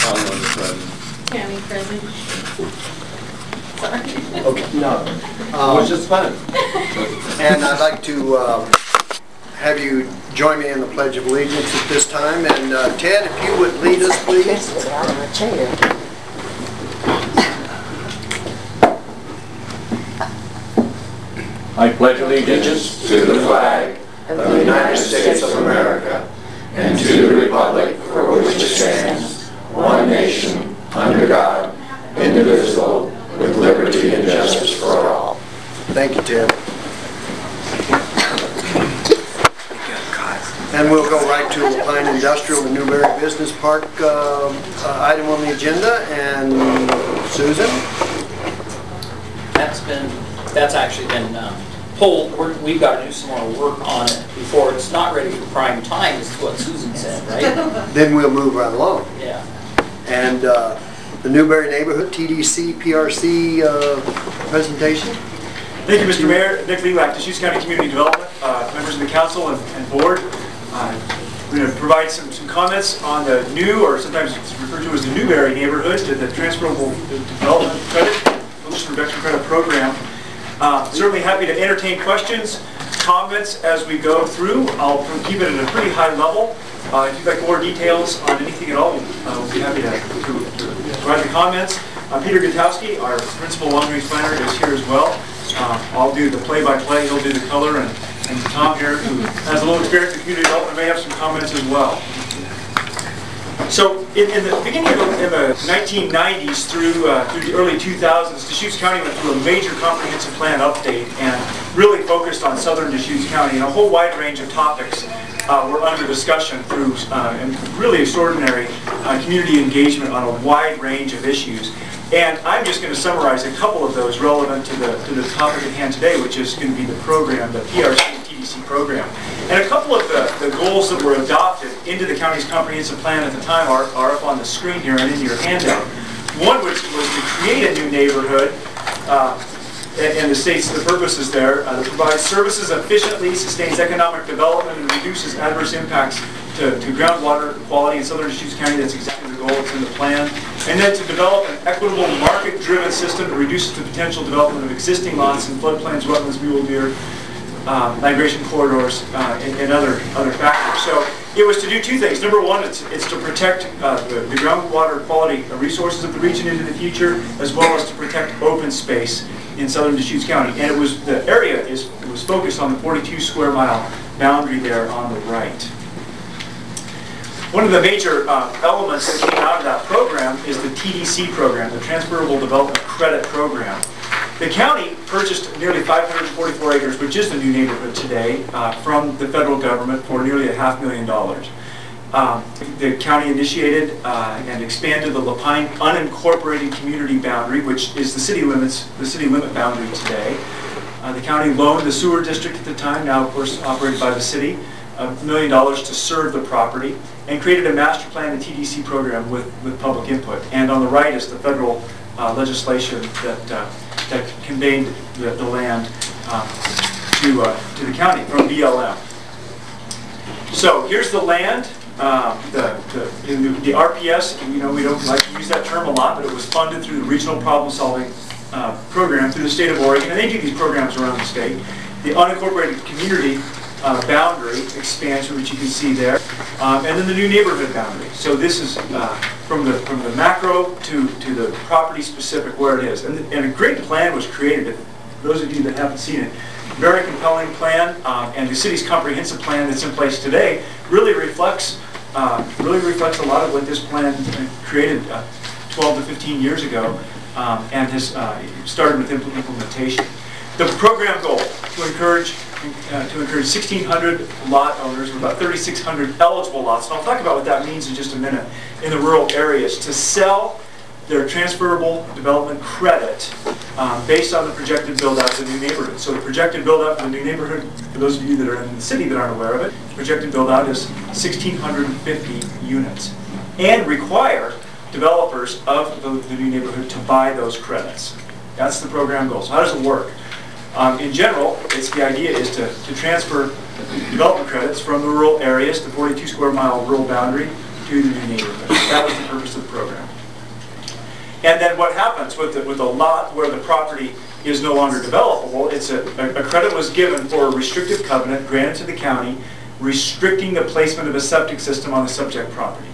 Conlon is present. Tammy present. Sorry. Okay, no. It was just fun. And I'd like to have you join me in the Pledge of Allegiance at this time. And Ted, if you would lead us, please. It's out of a chair. I pledge allegiance to the flag of the United States of America and to the republic for which it stands, one nation, under God, indivisible, with liberty and justice for all. Thank you, Ted. And we'll go right to Lapine Industrial, the Newberry Business Park item on the agenda. And Susan? That's actually been pulled. We've got to do some more work on it before it's not ready for prime time, is what Susan said, right? Then we'll move right along. Yeah. And the Newberry Neighborhood TDC PRC presentation. Thank you, Mr. Mayor. Nick Lewak, Deschutes County Community Development, members of the council and board. We're going to provide some comments on the new, or sometimes it's referred to as the Newberry neighborhood, the Transferable Development Credit, Pollution Reduction Credit Program. Certainly happy to entertain questions, comments as we go through. I'll keep it at a pretty high level. If you'd like more details on anything at all, we'll be happy to provide the comments. Peter Gutowski, our principal long-range planner, is here as well. I'll do the play-by-play, he'll do the color, and Tom here, who has a little experience in community development, may have some comments as well. So in the beginning of the 1990s through the early 2000s, Deschutes County went through a major comprehensive plan update and really focused on southern Deschutes County, and a whole wide range of topics were under discussion through and really extraordinary community engagement on a wide range of issues. And I'm just going to summarize a couple of those relevant to the topic at hand today, which is going to be the program, the PRC and TDC program. And a couple of the goals that were adopted into the county's comprehensive plan at the time are up on the screen here and in your handout. One was to create a new neighborhood, and the states, the purpose is there, that provides services efficiently, sustains economic development, and reduces adverse impacts to groundwater quality in southern Deschutes County. That's exactly the goal that's in the plan. And then to develop an equitable market-driven system that reduces the potential development of existing lots in floodplains, wetlands, mule deer, migration corridors, and other factors. So it was to do two things. Number one, it's to protect the groundwater quality resources of the region into the future, as well as to protect open space in southern Deschutes County. And the area was focused on the 42 square mile boundary there on the right. One of the major elements that came out of that program is the TDC program, the Transferable Development Credit Program. The county purchased nearly 544 acres, which is the new neighborhood today, from the federal government for nearly $500,000. The county initiated and expanded the Lapine unincorporated community boundary, which is the city limit boundary today. The county loaned the sewer district at the time, now of course operated by the city, $1 million to serve the property, and created a master plan and TDC program with public input. And on the right is the federal legislation that conveyed the land to the county from BLM. So here's the land. The RPS, we don't like to use that term a lot, but it was funded through the Regional Problem Solving Program through the state of Oregon, and they do these programs around the state. The unincorporated community boundary expansion, which you can see there, and then the new neighborhood boundary. So this is from the macro to the property specific where it is. And a great plan was created. For those of you that haven't seen it, very compelling plan, and the city's comprehensive plan that's in place today really reflects a lot of what this plan created 12 to 15 years ago, and has started with implementation. The program goal to encourage 1,600 lot owners with about 3,600 eligible lots, and I'll talk about what that means in just a minute, in the rural areas, to sell their transferable development credit based on the projected build-out of the new neighborhood. So the projected build-out of the new neighborhood, for those of you that are in the city that aren't aware of it, the projected build-out is 1,650 units, and require developers of the new neighborhood to buy those credits. That's the program goal. So how does it work? In general, the idea is to transfer development credits from the rural areas, the 42 square mile rural boundary, to the new neighborhood. That was the purpose of the program. And then what happens with the lot where the property is no longer developable, it's a credit was given for a restrictive covenant granted to the county restricting the placement of a septic system on the subject property.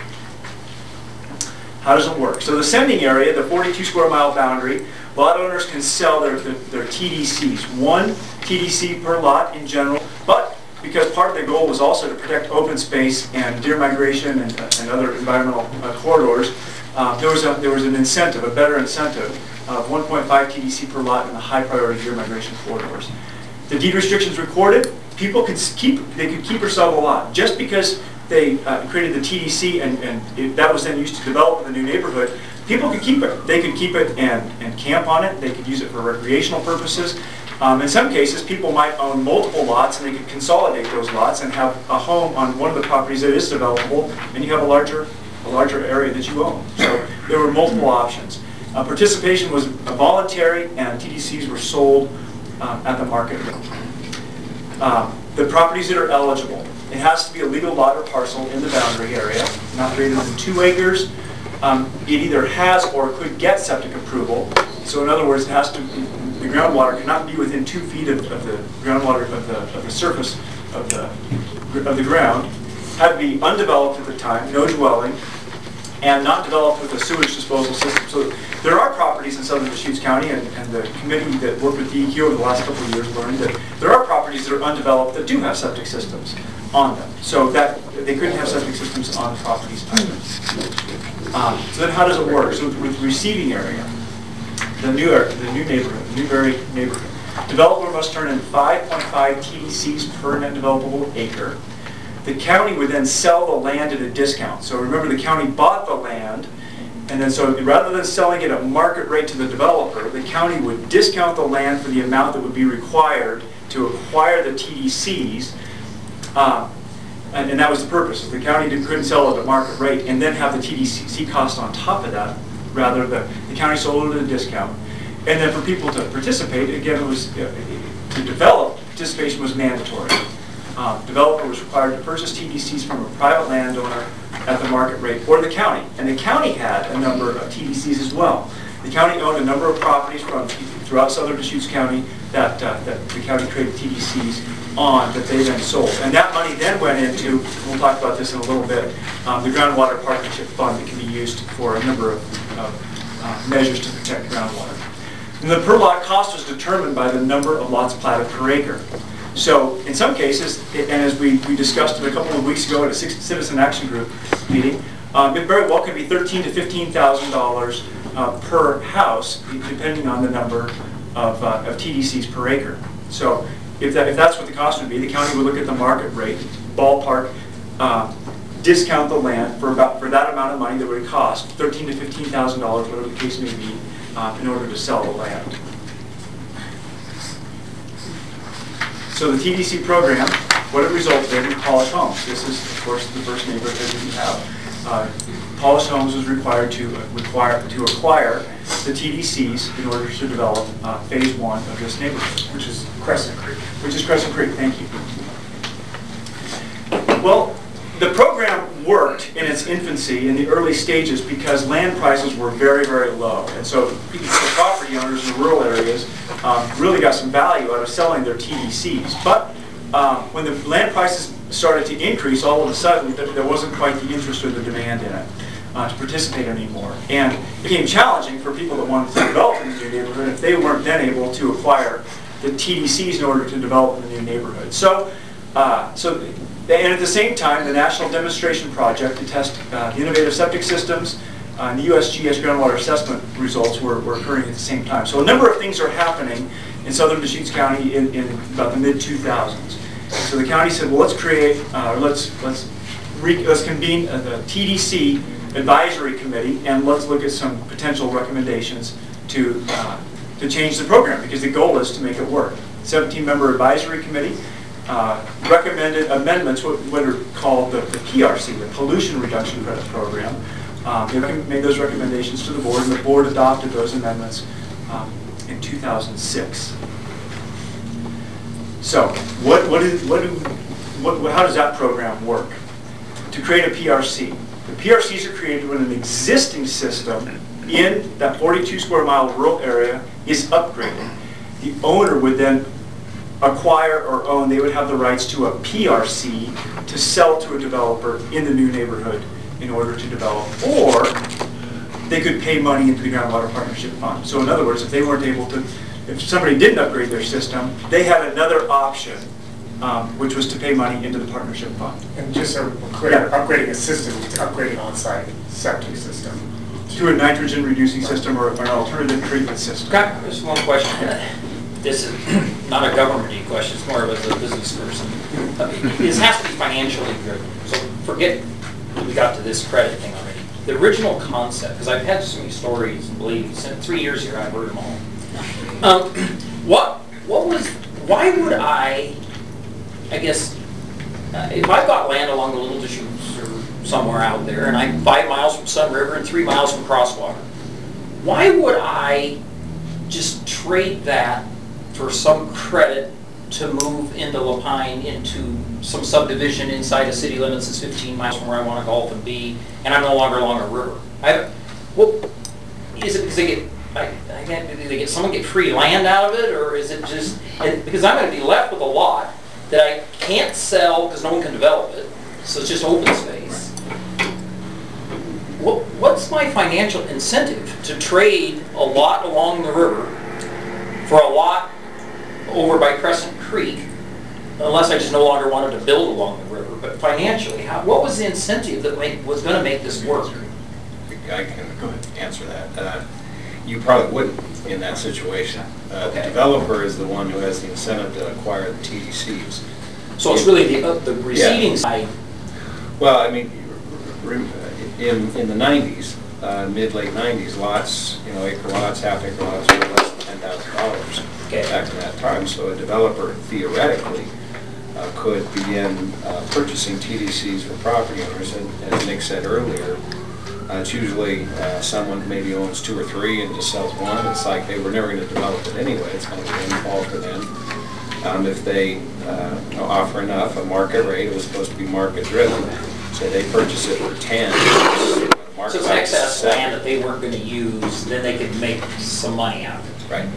How does it work? So the sending area, the 42 square mile boundary, lot owners can sell their TDCs. One TDC per lot in general, but because part of the goal was also to protect open space and deer migration and other environmental corridors, there was an incentive, a better incentive of 1.5 TDC per lot in the high priority deer migration corridors. The deed restrictions recorded, people could keep or sell the lot. Just because they created the TDC and that was then used to develop in the new neighborhood, people could keep it. They could keep it and camp on it. They could use it for recreational purposes. In some cases, people might own multiple lots and they could consolidate those lots and have a home on one of the properties that is developable, and you have a larger area that you own. So there were multiple options. Participation was voluntary, and TDCs were sold at the market rate. The properties that are eligible, it has to be a legal lot or parcel in the boundary area, not greater than 2 acres. It either has or could get septic approval. So in other words, it has to. The groundwater cannot be within 2 feet of the groundwater of the surface of the ground. Had to be undeveloped at the time, no dwelling, and not developed with a sewage disposal system. So there are properties in southern Deschutes County, and the committee that worked with DEQ over the last couple of years learned that there are properties that are undeveloped that do have septic systems on them. So that they couldn't have septic systems on the properties either. So then how does it work? So with receiving area, the new neighborhood, the Newberry neighborhood, developer must turn in 5.5 TDCs per net developable acre. The county would then sell the land at a discount. So remember, the county bought the land, and then so rather than selling it at market rate to the developer, the county would discount the land for the amount that would be required to acquire the TDCs, and that was the purpose. The county couldn't sell it at market rate and then have the TDC cost on top of that. Rather, the county sold it at a discount. And then for people to participate, again, it was to develop, participation was mandatory. Developer was required to purchase TDCs from a private landowner at the market rate or the county. And the county had a number of TDCs as well. The county owned a number of properties throughout southern Deschutes County that the county created TDCs on that they then sold. And that money then went into, we'll talk about this in a little bit, the Groundwater Partnership Fund that can be used for a number of measures to protect groundwater. And the per lot cost was determined by the number of lots platted per acre. So in some cases, and as we discussed it a couple of weeks ago at a Citizen Action Group meeting, it very well could be $13,000 to $15,000 per house, depending on the number of TDCs per acre. So if that's what the cost would be, the county would look at the market rate, ballpark, discount the land for that amount of money that would cost, $13,000 to $15,000, whatever the case may be, in order to sell the land. So the TDC program, what it resulted in Polish Homes. This is, of course, the first neighborhood that we have. Polish Homes was required to acquire the TDCs in order to develop phase 1 of this neighborhood, which is Crescent Creek. Thank you. Well, the program worked in its infancy in the early stages because land prices were very, very low. And so the property owners in rural areas really got some value out of selling their TDCs. But when the land prices started to increase, all of a sudden there wasn't quite the interest or the demand in it to participate anymore. And it became challenging for people that wanted to develop in the new neighborhood if they weren't then able to acquire the TDCs in order to develop in the new neighborhood. And at the same time, the National Demonstration Project to test the innovative septic systems and the USGS groundwater assessment results were occurring at the same time. So a number of things are happening in southern Deschutes County in about the mid-2000s. So the county said, well, let's create, let's convene the TDC advisory committee, and let's look at some potential recommendations to change the program, because the goal is to make it work. 17-member advisory committee recommended amendments, what are called the PRC, the Pollution Reduction Credit Program. They made those recommendations to the board, and the board adopted those amendments in 2006. So, how does that program work? To create a PRC, The PRCs are created when an existing system in that 42 square mile rural area is upgraded. The owner would then acquire or own, they would have the rights to a PRC to sell to a developer in the new neighborhood in order to develop, or they could pay money into the Groundwater Partnership Fund. So in other words, if they weren't able to, if somebody didn't upgrade their system, they had another option, which was to pay money into the partnership fund. And just so we're clear, upgrading a system to upgrade an on-site septic system. To a nitrogen reducing system or an alternative treatment system. Okay, just one question. This is not a government-y question, it's more of a business person. This has to be financially driven. So forget we got to this credit thing already. The original concept, because I've had so many stories, and believe me, in 3 years here I've heard them all. Why would I guess, if I've got land along the Little Deschutes or somewhere out there, and I'm 5 miles from Sun River and 3 miles from Crosswater, why would I just trade that for some credit to move into Lapine into some subdivision inside the city limits that's 15 miles from where I want to golf and be, and I'm no longer along a river? Is it because they get, someone get free land out of it, or is it just, because I'm going to be left with a lot that I can't sell because no one can develop it, so it's just open space. What's my financial incentive to trade a lot along the river for a lot over by Crescent Creek, unless I just no longer wanted to build along the river? But financially, what was the incentive that was going to make this work? I can answer that. You probably wouldn't in that situation. The developer is the one who has the incentive to acquire the TDCs. So it's really the receding side. Well, I mean, in the 90s, mid-late 90s, lots, acre lots, half-acre lots were less than $10,000 back in that time. So a developer theoretically could begin purchasing TDCs for property owners, and as Nick said earlier, it's usually someone maybe owns 2 or 3 and just sells one. It's like they were never going to develop it anyway. It's kind of a windfall for them. If they offer enough, a market rate, it was supposed to be market driven, so they purchase it for 10. So it's excess land that they weren't going to use, then they could make some money out of it. Right.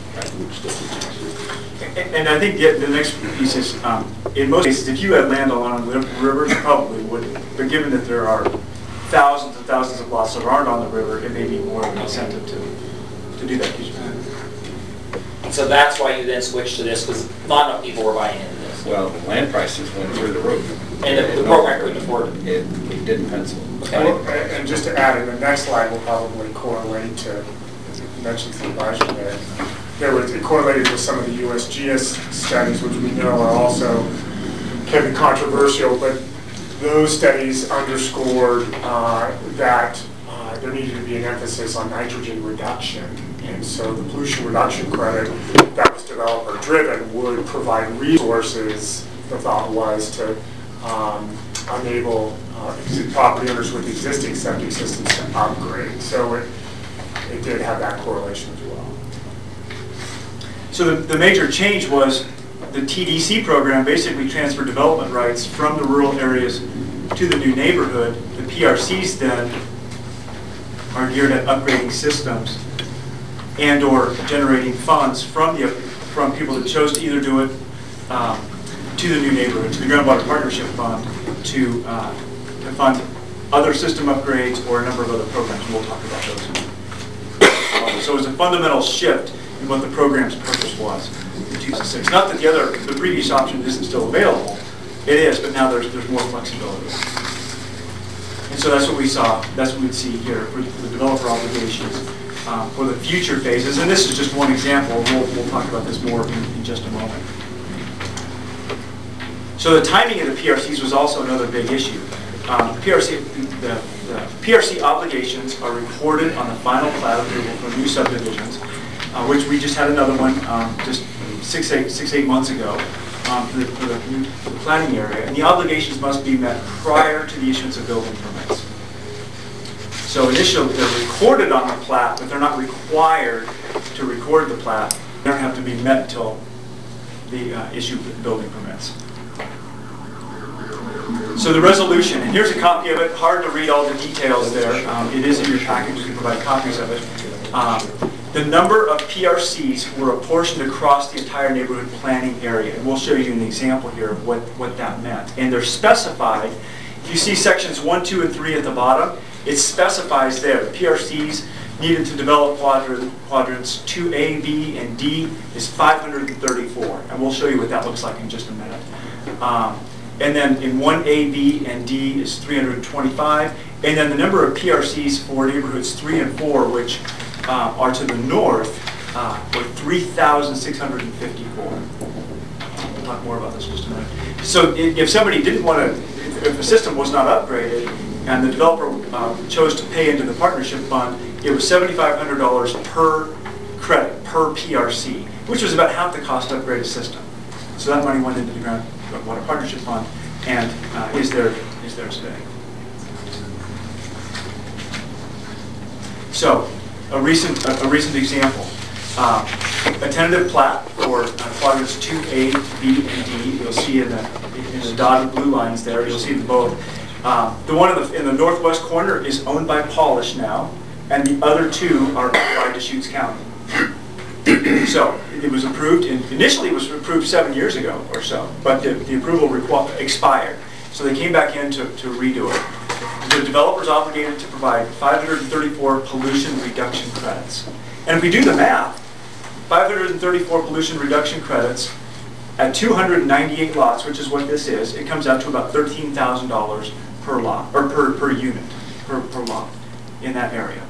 And I think the next piece is, in most cases, if you had land along the river, you probably wouldn't. But given that there are thousands and thousands of lots that aren't on the river, it may be more of an incentive to do that. So that's why you then switched to this, because not enough people were buying into this. Well, the land prices went through the roof. And the program couldn't afford it. It didn't pencil. Okay. Well, and just to add, in the next slide will probably correlate to, you mentioned some advisory there. It correlated with some of the USGS studies, which we know are also can be controversial, but those studies underscored that there needed to be an emphasis on nitrogen reduction. And so the pollution reduction credit that was developer driven would provide resources, the thought was, to enable property owners with existing septic systems to upgrade. So it did have that correlation as well. So the major change was the TDC program basically transferred development rights from the rural areas to the new neighborhood. The PRCs then are geared at upgrading systems and or generating funds from people that chose to either do it to the new neighborhood, to the Groundwater Partnership Fund, to fund other system upgrades or a number of other programs. We'll talk about those. So it's a fundamental shift in what the program's purpose was in 2006. Not that the previous option isn't still available. It is, but now there's more flexibility. And so that's what we saw. That's what we'd see here for the developer obligations for the future phases. And this is just one example. We'll talk about this more in just a moment. So the timing of the PRCs was also another big issue. The PRC obligations are recorded on the final plat approval for new subdivisions, which we just had another one just 6-8 months ago for the new planning area. And the obligations must be met prior to the issuance of building permits. So initially they're recorded on the plat, but they're not required to record the plat. They don't have to be met until the issue of building permits. So the resolution, and here's a copy of it, hard to read all the details there. It is in your package, we can provide copies of it. The number of PRCs were apportioned across the entire neighborhood planning area. And we'll show you an example here of what that meant. And they're specified, if you see sections 1, 2, and 3 at the bottom, it specifies there, the PRCs needed to develop quadrants 2A, B, and D is 534. And we'll show you what that looks like in just a minute. And then in 1A, B, and D is 325. And then the number of PRCs for neighborhoods 3 and 4, which are to the north, were 3,654. We'll talk more about this in just a minute. So if somebody didn't want to, if the system was not upgraded and the developer chose to pay into the partnership fund, it was $7,500 per credit, per PRC, which was about half the cost to upgrade a system. So that money went into the Groundwater Partnership Fund and is there today. So, a recent example, a tentative plat for quadrants 2A, B, and D. You'll see in the dotted blue lines there. You'll see them both. The one in the northwest corner is owned by Polish now, and the other two are by Deschutes County. So it was approved. Initially, it was approved 7 years ago or so, but the approval expired. So they came back in to redo it. The developer's obligated to provide 534 pollution reduction credits. And if we do the math, 534 pollution reduction credits at 298 lots, which is what this is, it comes out to about $13,000 per lot, or per unit, per lot in that area.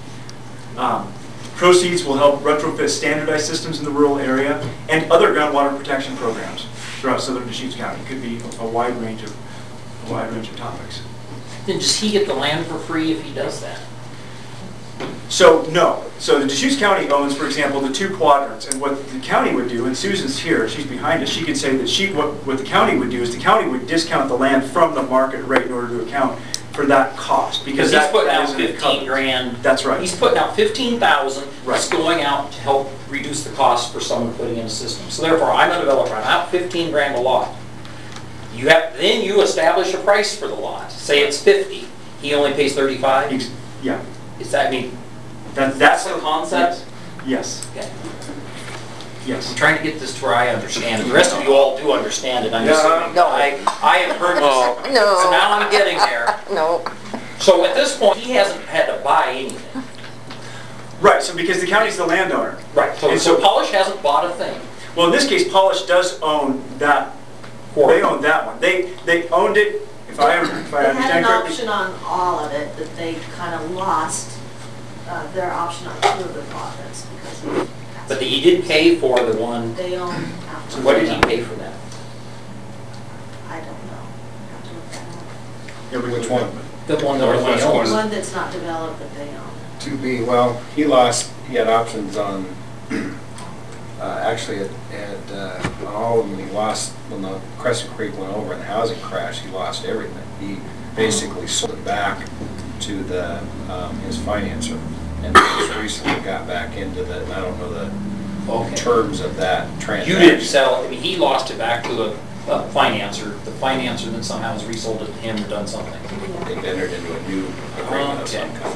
Proceeds will help retrofit standardized systems in the rural area and other groundwater protection programs throughout southern Deschutes County. It could be a wide range of topics. Then does he get the land for free if he does that? So no. So the Deschutes County owns, for example, the two quadrants, and what the county would do, and Susan's here, she's behind us, she could say that what the county would do is the county would discount the land from the market rate in order to account for that cost. Because he's putting out 15 grand. That's right. He's putting out 15,000. Right. It's going out to help reduce the cost for someone putting in a system. So therefore, I'm a developer. I'm out 15 grand a lot. Then you establish a price for the lot. Say it's 50. He only pays 35. Yeah. Is that That's the concept? Yes. Okay. Yes. I'm trying to get this to where I understand it. The rest of you all do understand it. I'm just saying, No. I have heard this. No. So now I'm getting there. No. So at this point, he hasn't had to buy anything. Right. So because the county's the landowner. Right. So Polish hasn't bought a thing. Well, in this case, Polish does own that. They own that one. They owned it. If I They understand had an correctly. option on all of it, but they kind of lost their option on 2 of the quadrants because But he did pay for the one. they own after. So what did he pay for that? I don't know. Have to look that up. Yeah, Which one? The one that Northwest only corner. The owns. one that's not developed that they own. To be, well, he had options on, actually on all of them. He lost, when the Crescent Creek went over in the housing crash, he lost everything. He basically sold it back to his financer, and just recently got back into I don't know the terms of that transaction. You didn't sell it. I mean, he lost it back to a financer. The financer then somehow has resold it to him or done something. They've entered into a new agreement of some kind.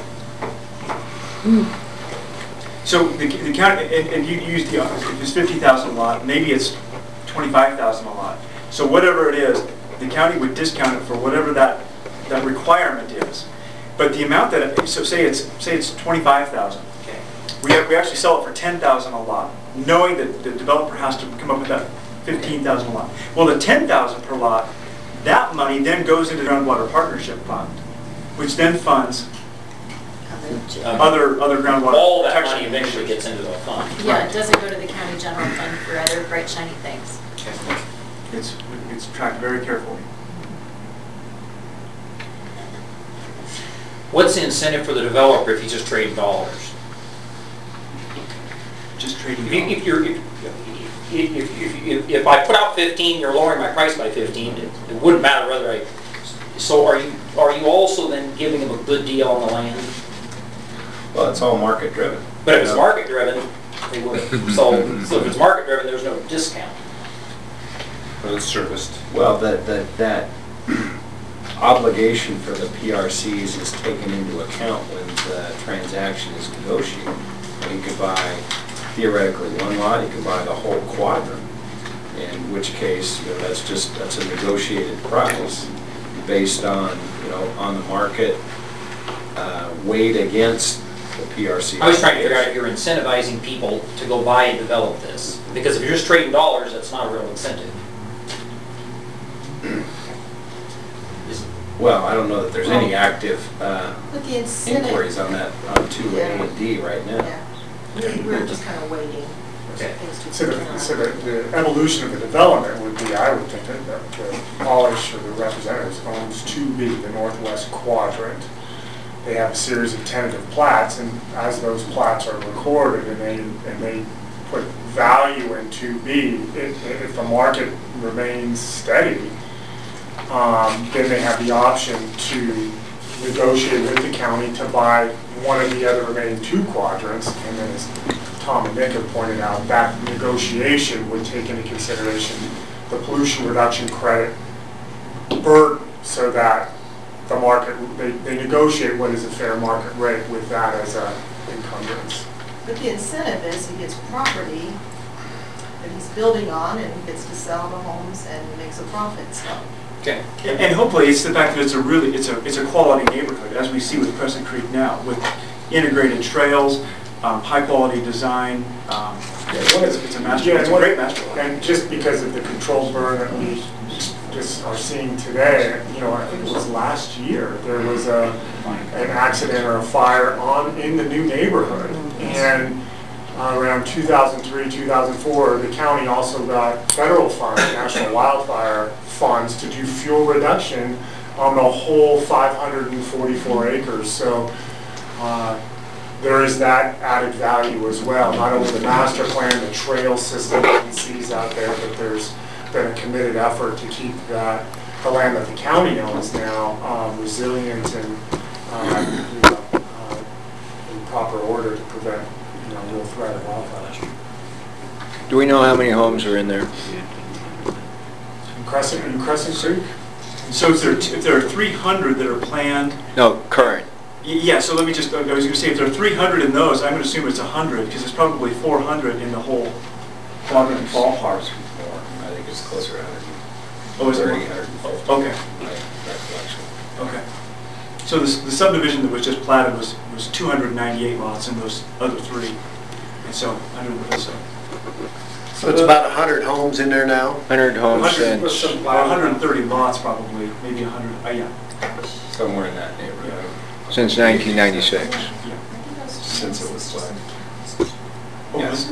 So the county, and you used if it's 50,000 a lot, maybe it's 25,000 a lot. So whatever it is, the county would discount it for whatever that requirement is. But the amount so say it's 25,000. Okay. We actually sell it for 10,000 a lot, knowing that the developer has to come up with that 15,000 a lot. Well, the 10,000 per lot, that money then goes into the Groundwater Partnership Fund, which then funds other groundwater All that protection money eventually initiatives. gets into the fund. Yeah, it doesn't go to the county general fund for other bright shiny things. It's tracked very carefully. What's the incentive for the developer if he's just trading dollars? Just trading. If I put out 15, you're lowering my price by 15. It wouldn't matter whether I. So are you also then giving him a good deal on the land? Well, it's all market driven. But if it's market driven, they would. So if it's market driven, there's no discount. But it's serviced. Well, that obligation for the PRCs is taken into account when the transaction is negotiated. You could buy theoretically one lot, you could buy the whole quadrant, in which case, you know, that's a negotiated price based on, you know, on the market, weighed against the PRC. I was trying to figure out if you're incentivizing people to go buy and develop this. Because if you're just trading dollars, that's not a real incentive. Well, I don't know that there's any active But the incentive. inquiries on that, on 2A and D right now. Yeah, we're just kind of waiting for Okay. things to So turn out. the evolution of the development would be, I would think, that the Polish or the representatives owns 2B, the northwest quadrant. They have a series of tentative plats, and as those plats are recorded and they put value in 2B, if the market remains steady, then they have the option to negotiate with the county to buy one of the other remaining 2 quadrants. And then, as Tom and Nick have pointed out, that negotiation would take into consideration the pollution reduction credit burden, so that the market, they negotiate what is a fair market rate with that as an encumbrance. But the incentive is he gets property that he's building on and he gets to sell the homes and makes a profit, so. Okay. And hopefully it's the fact that it's a really, it's a quality neighborhood, as we see with Crescent Creek now, with integrated trails, high quality design. It's a master, it's a great master plan. And just because of the controlled burn that we just are seeing today, you know, I think it was last year, there was an accident or a fire in the new neighborhood. And around 2003, 2004, the county also got federal funds, National Wildfire Funds, to do fuel reduction on the whole 544 acres. So there is that added value as well. Not only the master plan, the trail system that he sees out there, but there's been a committed effort to keep the land that the county owns now resilient and in proper order to prevent, you know, real threat of wildfire. Do we know how many homes are in there? In Crescent Creek? So if there are 300 that are planned, No, current. yeah, so let me just, I was going to say, if there are 300 in those, I'm going to assume it's 100, because there's probably 400 in the whole quadrant ballpark. More. I think it's closer to 100. Oh, is it? 30, 150. Okay, My recollection. okay. So the subdivision that was just platted was 298 lots in those other 3. And so, So it's about 100 homes in there now? 100 homes 130 lots probably, maybe 100, yeah. Somewhere in that neighborhood. since 1996. Since it was platted. Oh, Yes.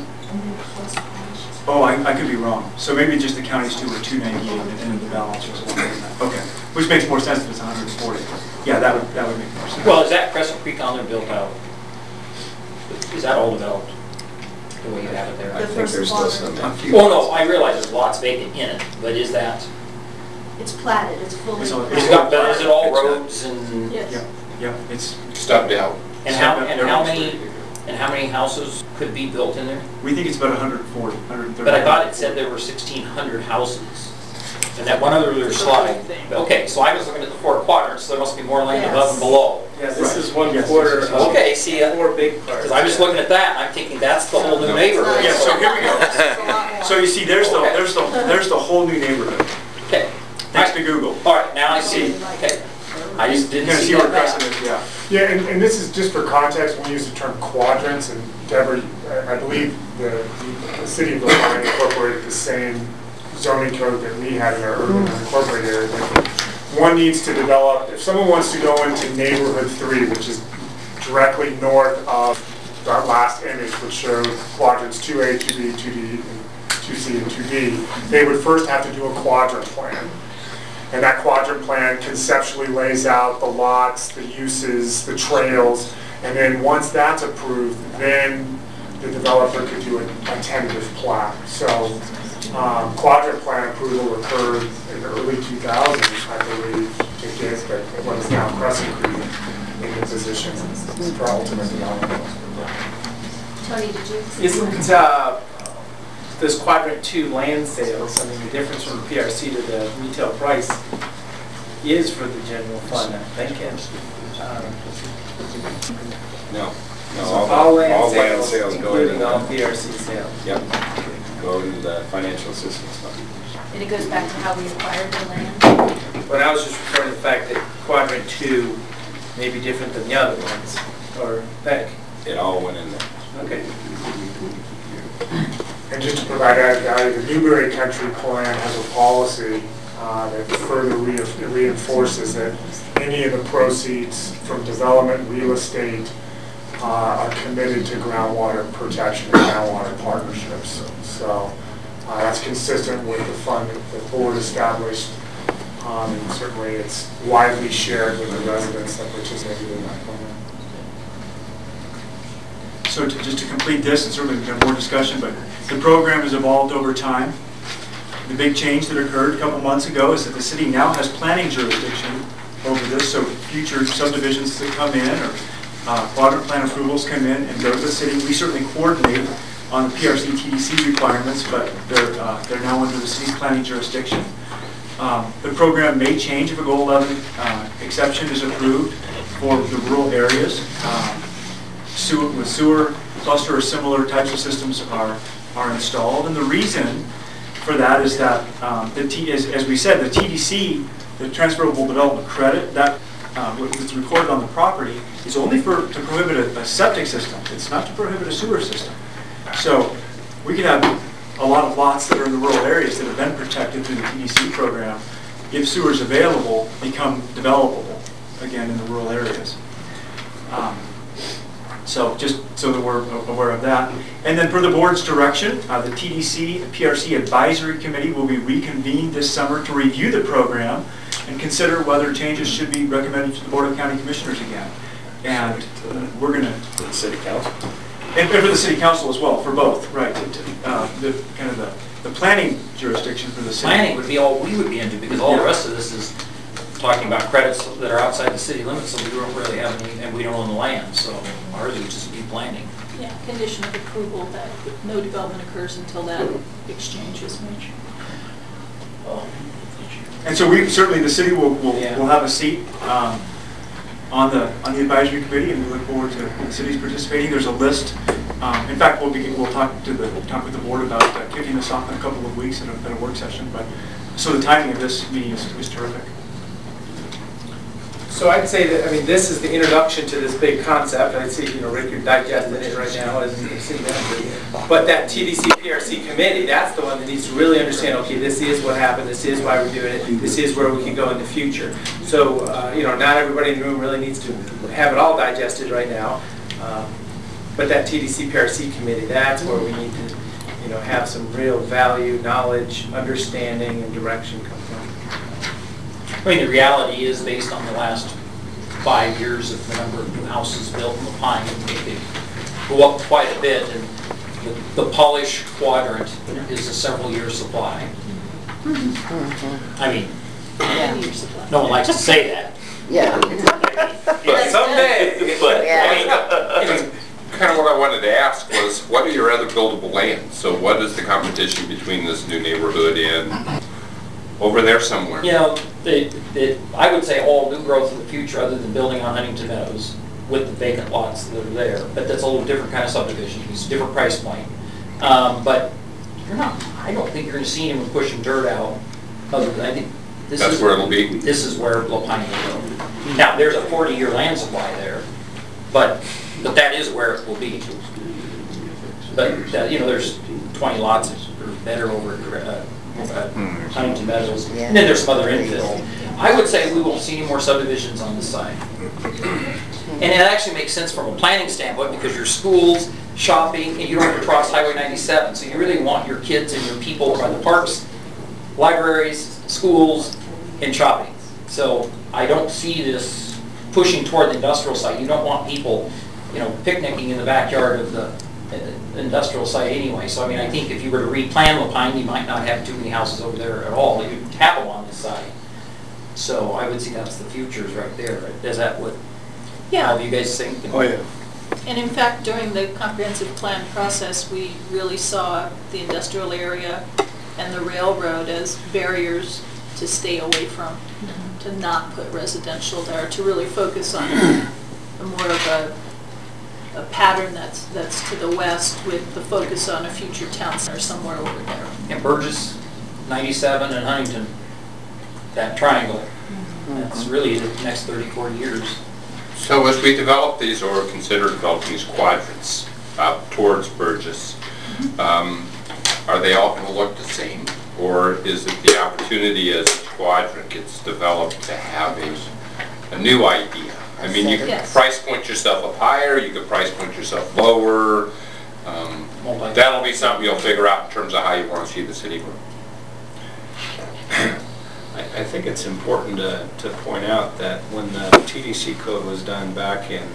Oh, I could be wrong. So maybe just the county's 2 were 298 and then the balance was 100. Okay, which makes more sense if it's 140. Yeah, that would make more sense. Well, is that Crescent Creek on there built out? Is that all developed? The way you have it there? I think there's still some. Well, no, I realize there's lots vacant in it, but is that, It's platted, it's fully It's all- platted. is it got, but is it all roads and? Yes. Yeah, it's, Stubbed out. And how many houses could be built in there? we think it's about 140, 130. But I thought it said there were 1,600 houses. And that one other slide. Okay, so I was looking at the 4 quadrants, so there must be more land above and below. Yeah, Right. this is 1/4 Yes. of Okay, see, 4 big parts. because I was looking at that, and I'm thinking that's the whole new neighborhood. Yeah, so here we go. So you see, there's the whole new neighborhood, Okay. thanks to Google. All right, now I see. Okay. I just You're didn't gonna see see where that Crescent map. is, yeah. Yeah, and this is just for context, when we use the term quadrants, and Deborah, I believe the city of Levine incorporated the same zoning code that we had in our urban unincorporated area. But one needs to develop, if someone wants to go into neighborhood 3, which is directly north of that last image, which showed quadrants 2A, 2B, 2D, and 2C, and 2D, they would first have to do a quadrant plan. And that quadrant plan conceptually lays out the lots, the uses, the trails, and then once that's approved, then the developer could do a tentative plat. So quadrant plan approval occurred in the early 2000s, I believe, to get what is now Crescent Creek in the position for ultimate development. Tony, did you? Isn't this quadrant 2 land sales, I mean, the difference from the PRC to the retail price, is for the general fund, I'm thinking. No, All land all land sales, sales go including into all the, PRC sales. yep, go into the financial assistance fund. And it goes back to how we acquired the land. But I was just referring to the fact that quadrant 2 may be different than the other ones, or Beck. It all went in there. Okay. And just to provide added value, the Newberry Country Plan has a policy that further reinforces that any of the proceeds from development real estate are committed to groundwater protection and groundwater partnerships. So that's consistent with the fund that the board established, and certainly it's widely shared with the residents that participated in that program. So just to complete this, and certainly we've got more discussion, but the program has evolved over time. The big change that occurred a couple months ago is that the city now has planning jurisdiction over this, so future subdivisions that come in or quadrant plan approvals come in and go to the city. We certainly coordinate on the PRC TDC requirements, but they're now under the city's planning jurisdiction. The program may change if a Goal 11 exception is approved for the rural areas. With sewer cluster or similar types of systems are installed, and the reason for that is that as we said, the TDC, the transferable development credit, that that's recorded on the property is only to prohibit a septic system. It's not to prohibit a sewer system. So we could have a lot of lots that are in the rural areas that have been protected through the TDC program, if sewer is available, become developable again in the rural areas. So just so that we're aware of that. And then per the board's direction, the TDC and PRC Advisory Committee will be reconvened this summer to review the program and consider whether changes should be recommended to the Board of County Commissioners again. And we're going to... For the city council? And for the city council as well, for both, right. The planning jurisdiction for the city. Planning would be all we would be into, because all the rest of this is talking about credits that are outside the city limits, so we don't really have any, and we don't own the land, so ours would just be planning. Yeah, condition of approval that no development occurs until that exchange is made. And so certainly the city will have a seat on the advisory committee, and we look forward to the city's participating. There's a list. In fact, we'll talk with the board about kicking this off in a couple of weeks at a work session. But so the timing of this meeting is terrific. So I'd say that, I mean, this is the introduction to this big concept. I'd say, Rick, you're digesting it right now as the city manager. But that TDC PRC committee, that's the one that needs to really understand, okay, this is what happened, this is why we're doing it, this is where we can go in the future. So, not everybody in the room really needs to have it all digested right now. But that TDC PRC committee, that's where we need to, have some real value, knowledge, understanding, and direction come from. I mean, the reality is, based on the last 5 years of the number of new houses built in La Pine, they go up quite a bit, and the Polish quadrant is a several-year supply. I mean, no one likes to say that. Yeah. But someday, but I mean, kind of what I wanted to ask was, what are your other buildable land? So what is the competition between this new neighborhood and over there somewhere? I would say all new growth in the future, other than building on Huntington Meadows with the vacant lots that are there. But that's a little different kind of subdivision. It's a different price point. But I don't think you're going to see anyone pushing dirt out. Other than, I think that's where it'll be. This is where La Pine will go. Now, there's a 40-year land supply there, but that is where it will be. But there's 20 lots or better over Huntington Meadows, and then there's some other infill. I would say we won't see any more subdivisions on this side. And it actually makes sense from a planning standpoint, because your schools, shopping, and you don't have to cross Highway 97, so you really want your kids and your people by the parks, libraries, schools, and shopping. So I don't see this pushing toward the industrial site. You don't want people, picnicking in the backyard of the industrial site anyway. So I mean, I think if you were to replan La Pine, you might not have too many houses over there at all. You would have them on this side. So I would see that's the futures right there. Is that what all of you guys think? Oh yeah. And in fact, during the comprehensive plan process, we really saw the industrial area and the railroad as barriers to stay away from, to not put residential there, to really focus on a more of a pattern that's to the west with the focus on a future town center somewhere over there. And Burgess, 97, and Huntington, that triangle. That's really the next 30, 40 years. So as we develop these or consider developing these quadrants out towards Burgess, are they all going to look the same? Or is it the opportunity as the quadrant gets developed to have a new idea? I mean, you can Yes. price point yourself up higher, you can price point yourself lower. That'll be something you'll figure out in terms of how you want to see the city grow. I think it's important to point out that when the TDC code was done back in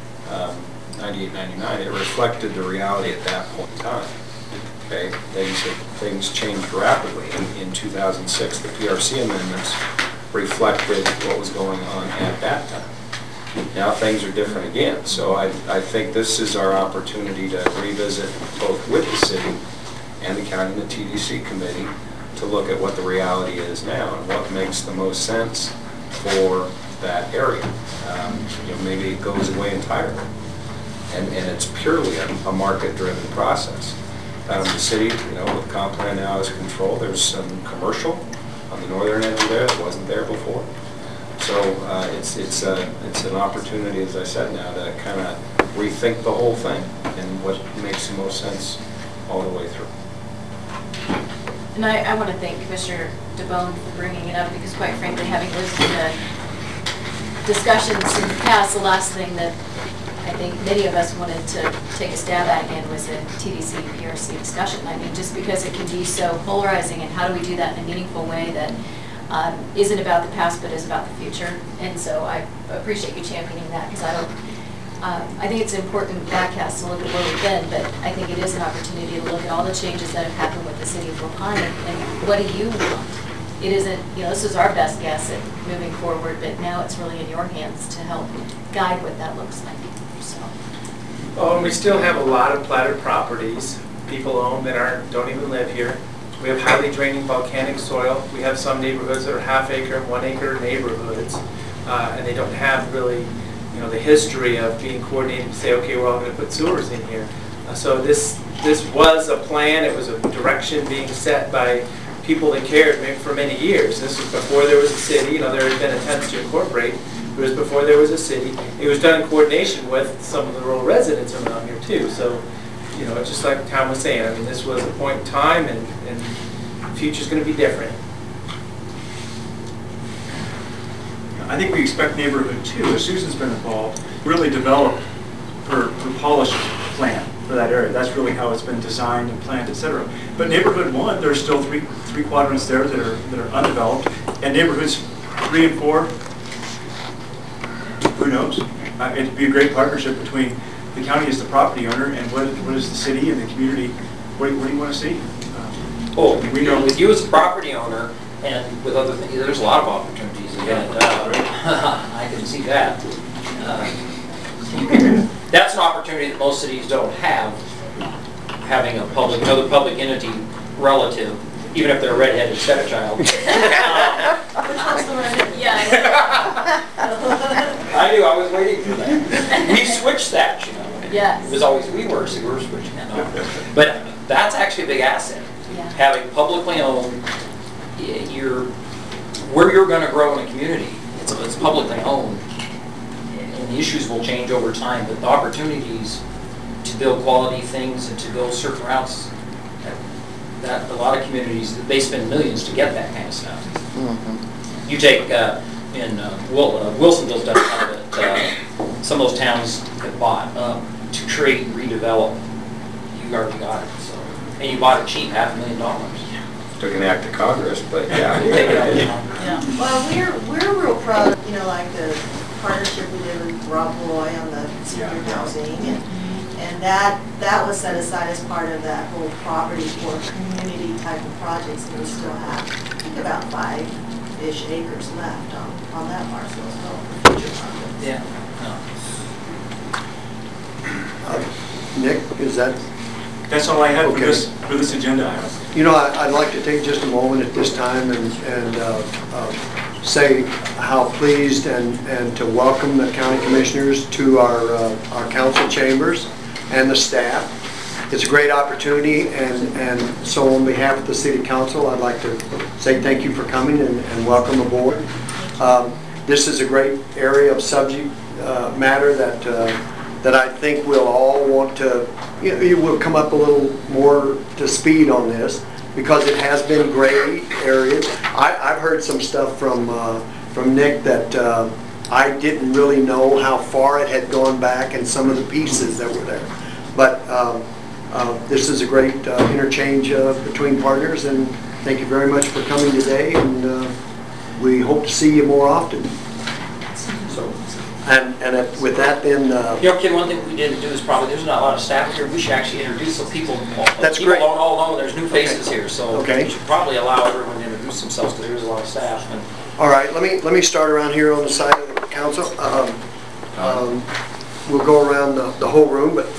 98, 99, it reflected the reality at that point in time. Okay, things changed rapidly. In 2006, the PRC amendments reflected what was going on at that time. Now things are different again, so I think this is our opportunity to revisit both with the city and the county and the TDC committee to look at what the reality is now and what makes the most sense for that area. Maybe it goes away entirely, and it's purely a market-driven process. The city, with comp plan now as control, there's some commercial on the northern end of there that wasn't there before. So it's an opportunity, as I said now, to kind of rethink the whole thing and what makes the most sense all the way through. And I want to thank Commissioner DeBonne for bringing it up, because quite frankly, having listened to discussions in the past, the last thing that I think many of us wanted to take a stab at again was a TDC PRC discussion. I mean, just because it can be so polarizing, and how do we do that in a meaningful way that isn't about the past but is about the future. And so I appreciate you championing that, because I think it's an important backcast to look at where we've been, but I think it is an opportunity to look at all the changes that have happened with the city of La Pine, and what do you want? It isn't, this is our best guess at moving forward, but now it's really in your hands to help guide what that looks like. So. Oh, and we still have a lot of platted properties people own that don't even live here. We have highly draining volcanic soil. We have some neighborhoods that are half-acre and 1-acre neighborhoods, and they don't have really, the history of being coordinated to say, okay, we're all going to put sewers in here. So this was a plan. It was a direction being set by people that cared for many years. This was before there was a city. There had been attempts to incorporate. It was before there was a city. It was done in coordination with some of the rural residents around here too. So, just like Tom was saying, I mean, this was a point in time, and the future's going to be different. I think we expect Neighborhood 2, as Susan's been involved, really develop her polished plan for that area. That's really how it's been designed and planned, etc. But Neighborhood 1, there's still three quadrants there that are undeveloped, and Neighborhoods 3 and 4, who knows? It'd be a great partnership between the county as the property owner and what is the city and the community. What do you want to see? We know with you as a property owner and with other things, there's a lot of opportunities ahead. I can see that. That's an opportunity that most cities don't have, having another public entity relative, even if they're a redheaded stepchild. Which one's the redhead? Yeah. I knew, I was waiting for that. We switched that, Yes. It was always we were switching that on. But that's actually a big asset. Yeah. Having publicly owned, where you're going to grow in a community, it's publicly owned, and the issues will change over time, but the opportunities to build quality things and to go certain routes, that a lot of communities, they spend millions to get that kind of stuff. Mm-hmm. You take, Wilsonville's done a lot of it, some of those towns have bought to create and redevelop, you already got it, so. And you bought it cheap, $500,000. Took an act of Congress, but yeah. Yeah. Well, we're real proud of, like the partnership we did with Rob Roy on the senior housing, and that was set aside as part of that whole property for community type of projects, and we still have, I think, about 5-ish acres left on that parcel as well for future projects. Yeah. Nick, is that? That's all I had Okay. for this agenda item. I'd like to take just a moment at this time and say how pleased and to welcome the county commissioners to our council chambers and the staff. It's a great opportunity, and so on behalf of the City Council, I'd like to say thank you for coming and welcome aboard. This is a great area of subject matter that I think we'll all want to, you will come up a little more to speed on this, because it has been gray areas. I've heard some stuff from Nick that I didn't really know how far it had gone back and some of the pieces that were there. But this is a great interchange between partners, and thank you very much for coming today, and we hope to see you more often. So, and with that then... Ken, one thing we need to do is probably, there's not a lot of staff here, we should actually introduce so people, That's people great. don't all know there's new faces here, so Okay. we should probably allow everyone to introduce themselves, because there's a lot of staff. And All right, let me start around here on the side of the council. We'll go around the whole room, but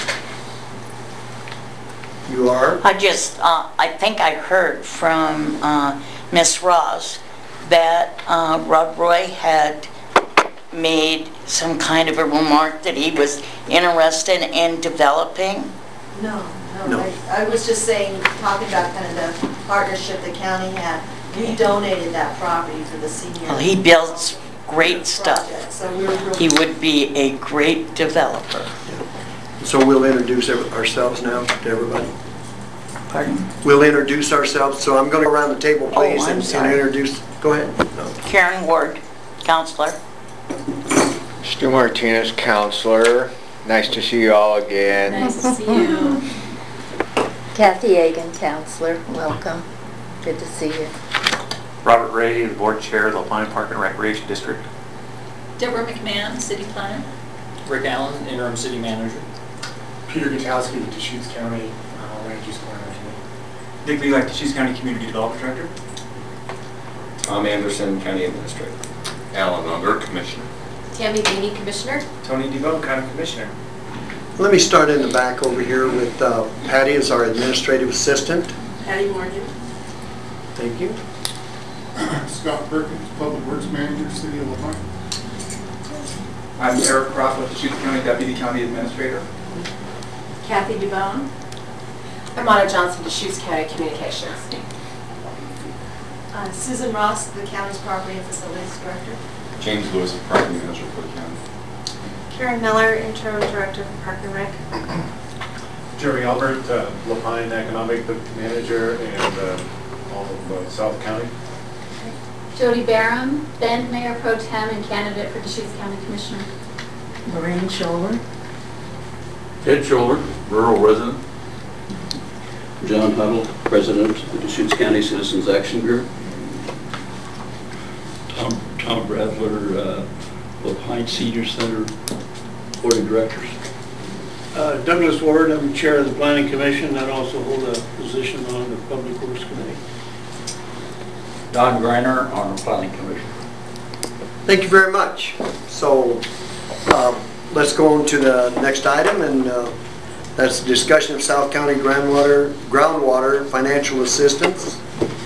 you are? I think I heard from Miss Ross that Rob Roy had made some kind of a remark that he was interested in developing. No. No. I was just saying, talking about kind of the partnership the county had. We donated that property for the senior. Well, he builds great stuff. project, so we were really... He would be a great developer. So we'll introduce ourselves now to everybody. Pardon? We'll introduce ourselves, so I'm going to go around the table, please, I'm and sorry. introduce. Go ahead. No. Karen Ward, counselor. Stu Martinez, counselor. Nice to see you all again. Nice to see you. Kathy Egan, counselor. Welcome. Good to see you. Robert Ray, the board chair of the Alpine Park and Recreation District. Deborah McMahon, city planner. Rick Allen, interim city manager. Peter Gutowski, Deschutes County Land Use Management. Dick Lelak, Deschutes County Community Development Director. Tom Anderson, county administrator. Alan Unger, Commissioner. Tammy Beanie, Commissioner. Tony DeVoe, County Commissioner. Let me start in the back over here with Patty as our administrative assistant. Patty Morgan. Thank you. Scott Perkins, Public Works Manager, City of Lafayette. I'm Eric Croft, Deschutes County Deputy County Administrator. Kathy DeBone. Armando Johnson, Deschutes County Communications. Susan Ross, the county's property and facilities director. James Lewis, Property Manager for the county. Karen Miller, interim director for Park and Rec. Jerry Albert, Lapine Economic Manager and all of South County. Jody Barham, then Mayor Pro Tem and candidate for Deschutes County Commissioner. Lorraine Scholler. Ted Scholler, rural resident. John Huddle, president of the Deschutes County Citizens Action Group. Tom Bradler, Lapine Senior Center Board of Directors. Douglas Ward, I'm chair of the Planning Commission and also hold a position on the Public Works Committee. Don Greiner on the Planning Commission. Thank you very much. So let's go on to the next item, and that's the discussion of South County groundwater financial assistance.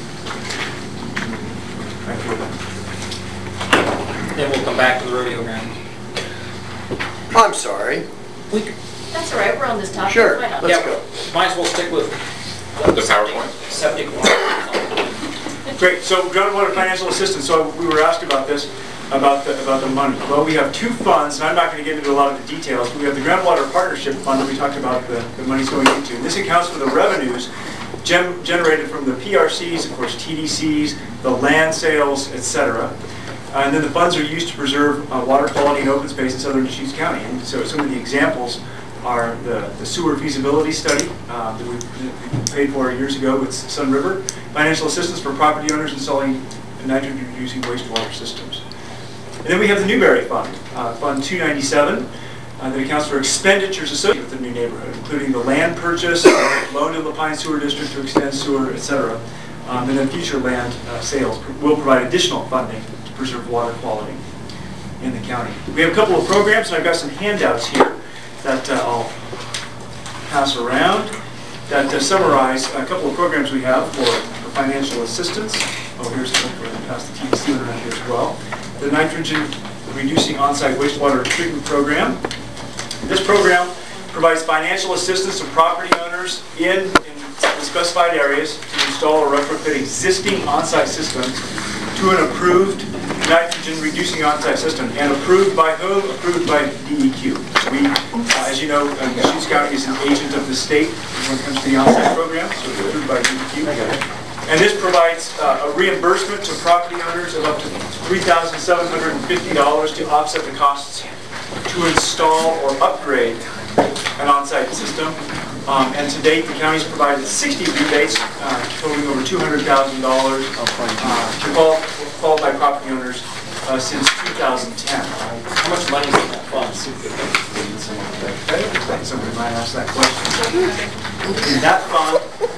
Then we'll come back to the rodeo ground. I'm sorry. That's all right, we're on this topic. Sure, Why not? let's go. Might as well stick with The PowerPoint. septic water. Great, so groundwater financial assistance, so we were asked about this, about the money. Well, we have two funds, and I'm not going to get into a lot of the details, but we have the Groundwater Partnership Fund that we talked about the money's going into. And this accounts for the revenues generated from the PRCs, of course, TDCs, the land sales, etc. And then the funds are used to preserve water quality and open space in southern Deschutes County. And so some of the examples are the sewer feasibility study that we paid for years ago with Sun River, financial assistance for property owners installing nitrogen-reducing wastewater systems. And then we have the Newberry Fund, Fund 297, that accounts for expenditures associated with the new neighborhood, including the land purchase, loan to the Lapine Sewer District to extend sewer, etc. And then future land sales will provide additional funding to preserve water quality in the county. We have a couple of programs, and I've got some handouts here that I'll pass around that summarize a couple of programs we have for financial assistance. Oh, here's the pass the TDC around here as well. The nitrogen reducing on-site wastewater treatment program. This program provides financial assistance to property owners in specified areas to install or retrofit existing on-site systems to an approved nitrogen reducing on-site system. And approved by whom? Approved by DEQ. We, as you know, Deschutes County is an agent of the state when it comes to the on-site program, so it's approved by DEQ. And this provides a reimbursement to property owners of up to $3,750 to offset the costs to install or upgrade an on-site system. And to date, the county's provided 60 rebates totaling over $200,000 to qualified property owners since 2010. How much money is in that fund? Somebody might ask that question. In that fund,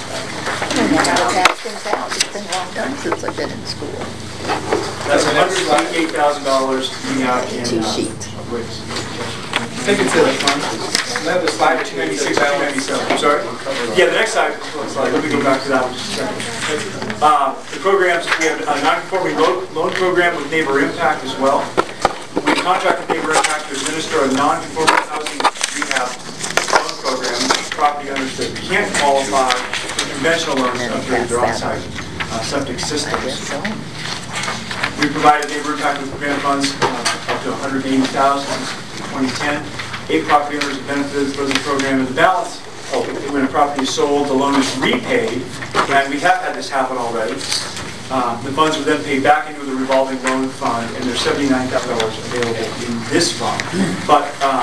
It's been a long time since I've been in school. that's $188,000 coming out in waste. I think it's another slide, 296, 297, I'm sorry. Yeah, the next slide, let me go back to that one just a second. The programs, we have a non-conforming loan program with Neighbor Impact as well. We contract with Neighbor Impact to administer a non-conforming housing rehab loan program for property owners that can't qualify for conventional loans to upgrade their on-site septic systems. We provided Neighbor Impact with grant funds up to $180,000 since 2010. 8 property owners have benefited from the program, and the balance, when a property is sold, the loan is repaid, and we have had this happen already. The funds are then paid back into the revolving loan fund, and there's $79,000 available in this fund. But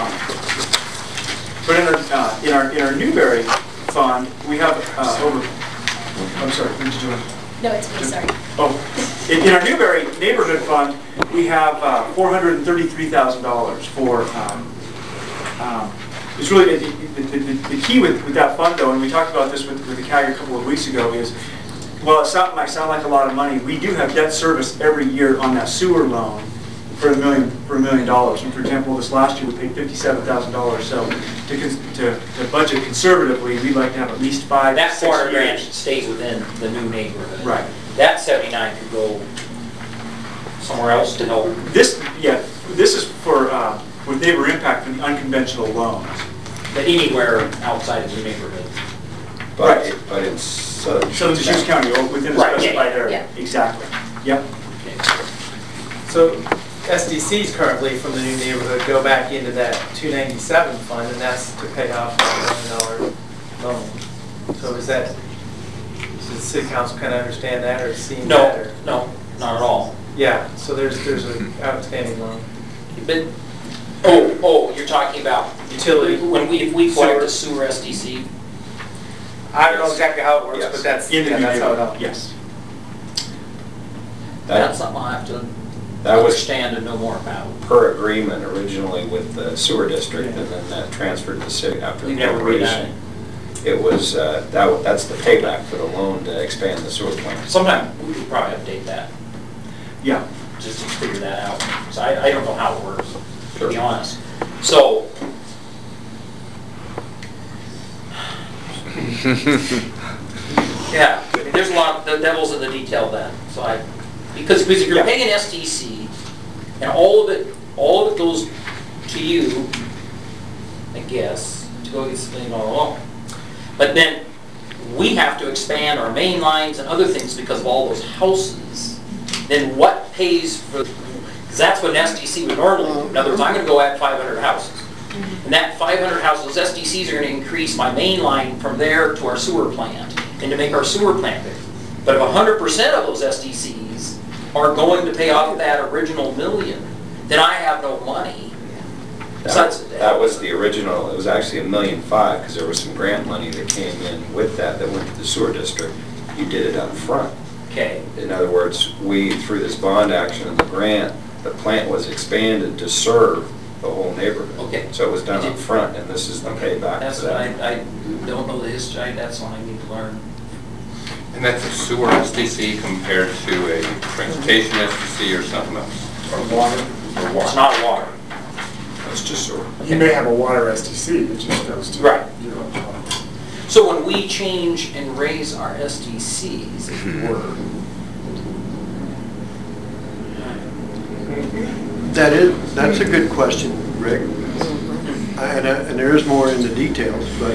in our Newberry fund, we have over. I'm sorry. Did you want? No, it's me. Sorry. Oh, in our Newberry neighborhood fund, we have $433,000 for. It's really the key with that fund, though, and we talked about this with the CAG a couple of weeks ago, is, well, it might sound like a lot of money. We do have debt service every year on that sewer loan for $1 million. And for example, this last year we paid $57,000. So to budget conservatively, we'd like to have at least 5. That 400 grand should stay within the new neighborhood. Right. That 79 could go somewhere else to help. This is for with Neighbor Impact for the unconventional loans. But anywhere outside of the neighborhood. But in Southern Deschutes County, or within a specified area. Yeah. Exactly. Yep. Okay. So SDCs currently from the new neighborhood go back into that 297 fund, and that's to pay off that $1 million loan. So does the city council kind of understand that or seen that? Or? No, not at all. Yeah, so there's an outstanding loan. But, you're talking about utility. If we collect a sewer SDC? I don't know exactly how it works, but that's how it helps. Yes. That's something I'll have to understand and know more about. Per agreement originally with the sewer district, and then that transferred to the city after the never read that. It was, that's the payback for the loan to expand the sewer plant. Sometime we could probably update that. Yeah. Just to figure that out. So I don't know how it works, to be honest. So, yeah, there's a lot, the devil's in the detail then. So because if you're paying an SDC, and all of it goes to you, I guess, to go get $1 million loan. But then we have to expand our main lines and other things because of all those houses. Then what pays for, because that's what an SDC would normally do. In other words, I'm going to go at 500 houses. And that 500 houses, those SDCs are going to increase my main line from there to our sewer plant and to make our sewer plant bigger. But if 100% of those SDCs are going to pay off that original $1 million, then I have no money. That was the original. It was actually $1.5 million because there was some grant money that came in with that went to the sewer district. You did it up front. Okay. In other words, through this bond action and the grant, the plant was expanded to serve the whole neighborhood. Okay. So it was done up front, and this is the payback. That's what I don't know the history. That's what I need to learn. And that's a sewer SDC compared to a transportation SDC or something else? Or water. It's not water. It's just sewer. You may have a water SDC that just goes to. Right. So when we change and raise our SDCs, if we were, That's a good question, Rick. And there is more in the details, but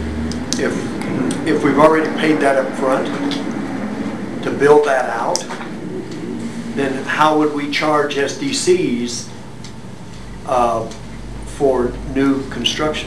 if we've already paid that up front to build that out, then how would we charge SDCs for new construction?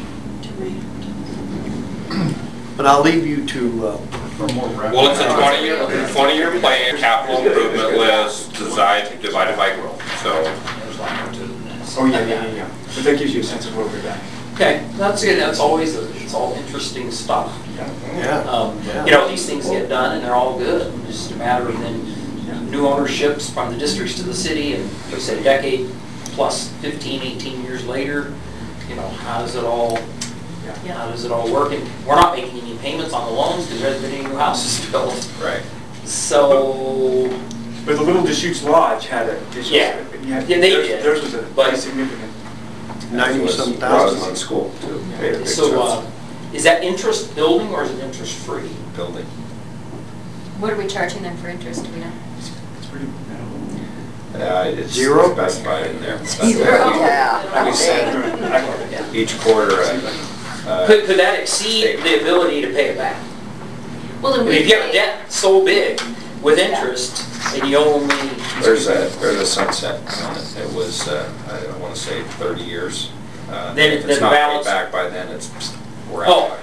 But I'll leave you to... Well, it's a 20-year plan, capital improvement list, designed, divided by growth, so. Oh, yeah. But that gives you a sense of where we're at. Okay, that's good. That's always, it's all interesting stuff. Yeah. You know, these things get done and they're all good. It's just a matter of then new ownerships from the districts to the city, and like I said, a decade plus 15, 18 years later, you know, how does it all work? And we're not making any payments on the loans because there hasn't been any new houses built. Right. So. But the Little Deschutes Lodge had a. Yeah, they did. Theirs was a very significant. 90-some thousand. Rosamond School, too. So, is that interest building or is it interest free? Building. What are we charging them for interest, do we know? It's pretty minimal. It's Zero? specified in there. Yeah. We send each quarter Could that exceed the ability to pay it back? Well, then If you have a debt so big with interest and you only... There's a sunset on it. It was, I don't want to say 30 years. Then if it's not paid back by then, we're out.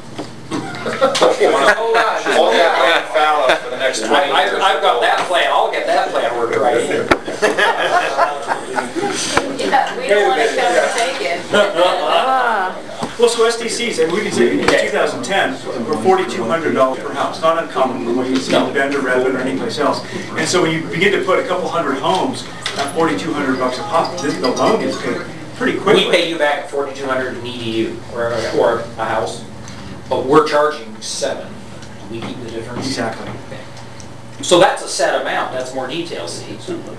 Hold that land fallow for the next 20 years. I've got that plan. I'll get that plan worked right here. Yeah, we don't want to come and take it. Well, so SDCs, and we can say in 2010, were $4,200 per house. Not uncommon from what you see in Bend or Redmond or anyplace else. And so when you begin to put a couple hundred homes at $4,200 a pop, the loan is paid pretty quickly. We pay you back $4,200 an EDU or a house, but we're charging $7,000. We keep the difference. Exactly. So that's a set amount. That's more details. See.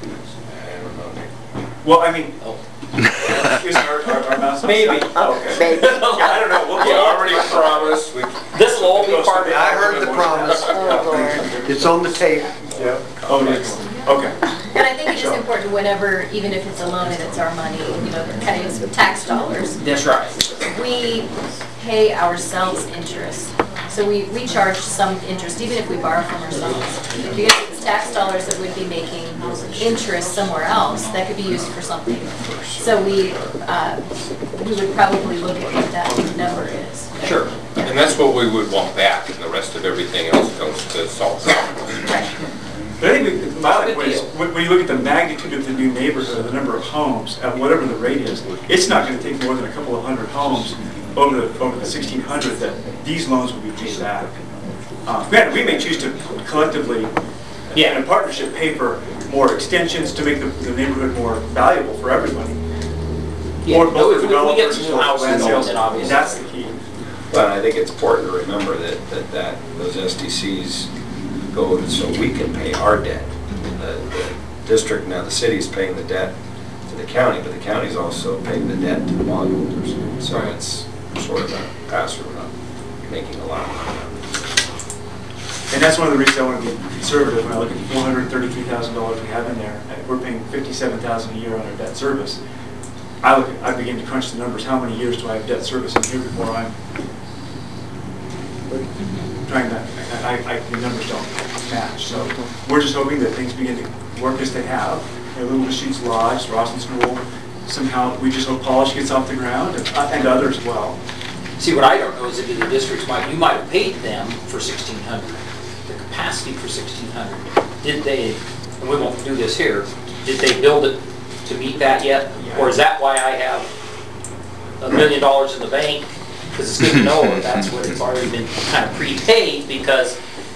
Well, I mean, is our mouse Maybe. Okay. Maybe. I don't know. We already promised. This will all be part of it. I heard the promise. It's on the tape. Yeah. Oh, yes. Okay. And I think it is important whenever, even if it's a loan and it's our money, you know, kind of use tax dollars, That's right. we pay ourselves interest. So we charge some interest, even if we borrow from ourselves. Because it's tax dollars that would be making interest somewhere else that could be used for something. So we would probably look at what that number is. Sure. And that's what we would want back, and the rest of everything else goes to solve problems. Right. But I think my point is, when you look at the magnitude of the new neighborhood, the number of homes, at whatever the rate is, it's not going to take more than a couple of hundred homes over the 1,600 that these loans will be paid back. Granted, we may choose to collectively, in a partnership, pay for more extensions to make the neighborhood more valuable for everybody. Yeah, Or both we developers get and some houses land sales. and obviously. That's the key. But I think it's important to remember that those SDCs go so we can pay our debt. The district, now the city's paying the debt to the county, but the county's also paying the debt to the bondholders. So it's sort of a pass-through, we're not making a lot of money. And that's one of the reasons I want to be conservative when I look at the $433,000 we have in there. We're paying $57,000 a year on our debt service. I begin to crunch the numbers. How many years do I have debt service in here before I'm trying to, the numbers don't match. So we're just hoping that things begin to work as they have. Little Deschutes Lodge, Rawson School, somehow we just hope Polish gets off the ground and others as well. See, what I don't know is if the districts you might have paid them for $1,600, the capacity for $1,600. Did they, and we won't do this here, did they build it to meet that yet? Yeah. Or is that why I have $1 million in the bank? Because it's good to know if that's what it's already been kind of prepaid because.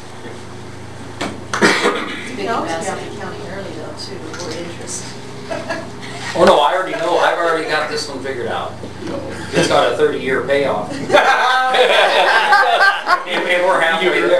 You can always pay off the county early though too, before interest. Oh no, I already know. I've already got this one figured out. It's got a 30-year payoff. And we're halfway there.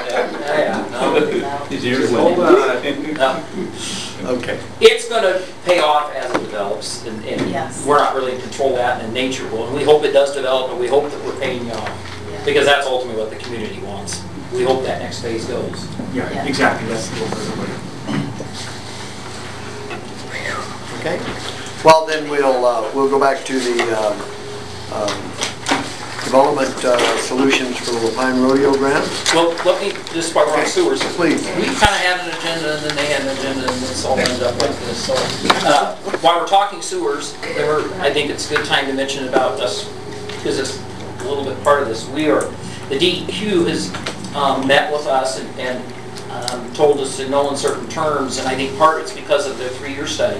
Okay. It's going to pay off as it develops, and yes. We're not really in control of that, and nature will. And we hope it does develop, and we hope that we're paying you off, because that's ultimately what the community wants. We hope that next phase goes. Yeah, exactly. That's the goal for everybody. Okay. Well, then we'll go back to the Development Solutions for the Pine Rodeo Grant. Well, let me, just while we're on sewers. Please. We kind of had an agenda, and then they had an agenda, and it's all ended up like this. So, while we're talking sewers, I think it's a good time to mention about us, because it's a little bit part of this. The DEQ has met with us and told us in no uncertain terms, and I think part of it's because of their 3-year study.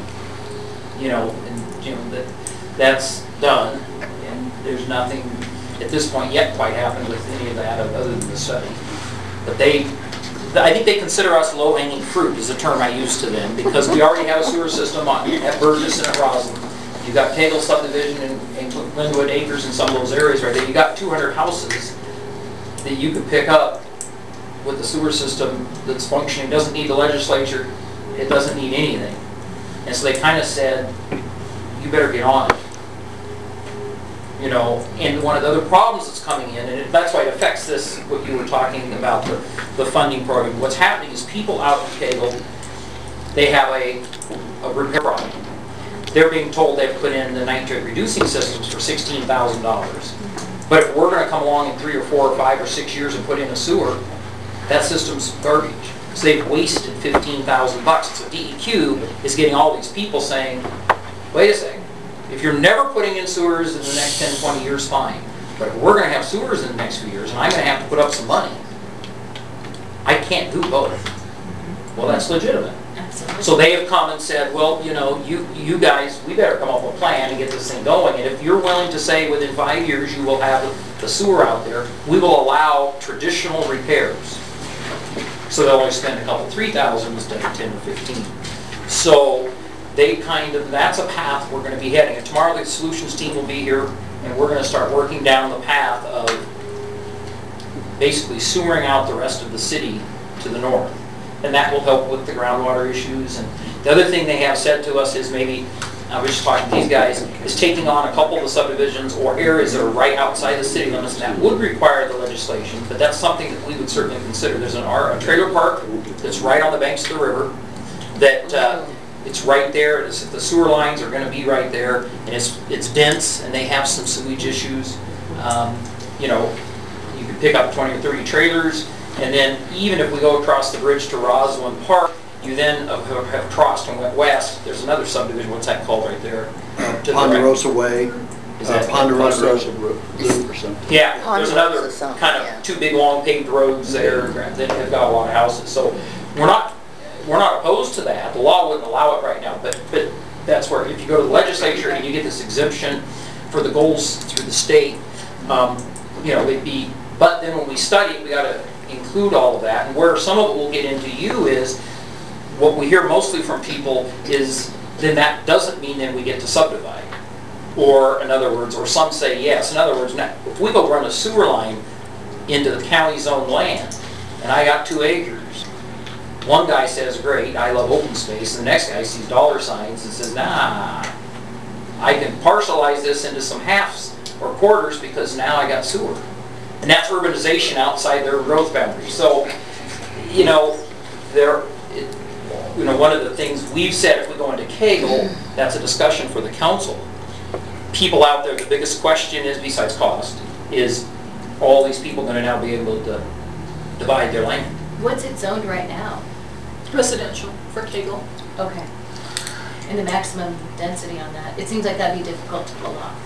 That's done. There's nothing at this point yet quite happened with any of that other than the study. But I think they consider us low-hanging fruit is the term I use to them, because we already have a sewer system at Burgess and at Roslyn. You've got Cagle subdivision and Glenwood Acres in some of those areas right there. You've got 200 houses that you could pick up with the sewer system that's functioning. It doesn't need the legislature. It doesn't need anything. And so they kind of said, you better get on it. And one of the other problems that's coming in, and that's why it affects this, what you were talking about, the funding program. What's happening is people out in Cagle, they have a repair problem. They're being told they've put in the nitrate reducing systems for $16,000. But if we're going to come along in 3 or 4 or 5 or 6 years and put in a sewer, that system's garbage. So they've wasted $15,000. So DEQ is getting all these people saying, wait a second. If you're never putting in sewers in the next 10, 20 years, fine. But if we're going to have sewers in the next few years, and I'm going to have to put up some money, I can't do both. Well, that's legitimate. Absolutely. So they have come and said, well, you guys, we better come up with a plan and get this thing going. And if you're willing to say within 5 years you will have the sewer out there, we will allow traditional repairs. So they'll only spend a couple, $3,000 instead of 10 or 15. So that's a path we're going to be heading. And tomorrow the solutions team will be here, and we're going to start working down the path of basically sewering out the rest of the city to the north. And that will help with the groundwater issues. And the other thing they have said to us is maybe, I was just talking to these guys, is taking on a couple of the subdivisions or areas that are right outside the city limits, and that would require the legislation, but that's something that we would certainly consider. There's a trailer park that's right on the banks of the river that it's right there. The sewer lines are going to be right there, and it's dense, and they have some sewage issues. You could pick up 20 or 30 trailers, and then even if we go across the bridge to Roslyn Park, you then have crossed and went west. There's another subdivision. What's that called right there? Ponderosa Way. Is that Ponderosa Loop or something? Yeah, there's another kind of 2 big long paved roads there that have got a lot of houses. So we're not opposed to that. The law wouldn't allow it right now, but that's where if you go to the legislature and you get this exemption for the goals through the state, it'd be. But then when we study, we got to include all of that. And where some of it will get into you is what we hear mostly from people is then that doesn't mean then we get to subdivide. Or in other words, or some say yes. In other words, now, if we go run a sewer line into the county's own land, and I got 2 acres, one guy says, great, I love open space, and the next guy sees dollar signs and says, nah, I can partialize this into some halves or quarters because now I got sewer. And that's urbanization outside their growth boundaries. So, one of the things we've said, if we go into Cagle, that's a discussion for the council. People out there, the biggest question is, besides cost, is all these people going to now be able to divide their land? What's it zoned right now? Residential for Cagle. Okay. And the maximum density on that? It seems like that'd be difficult to pull off.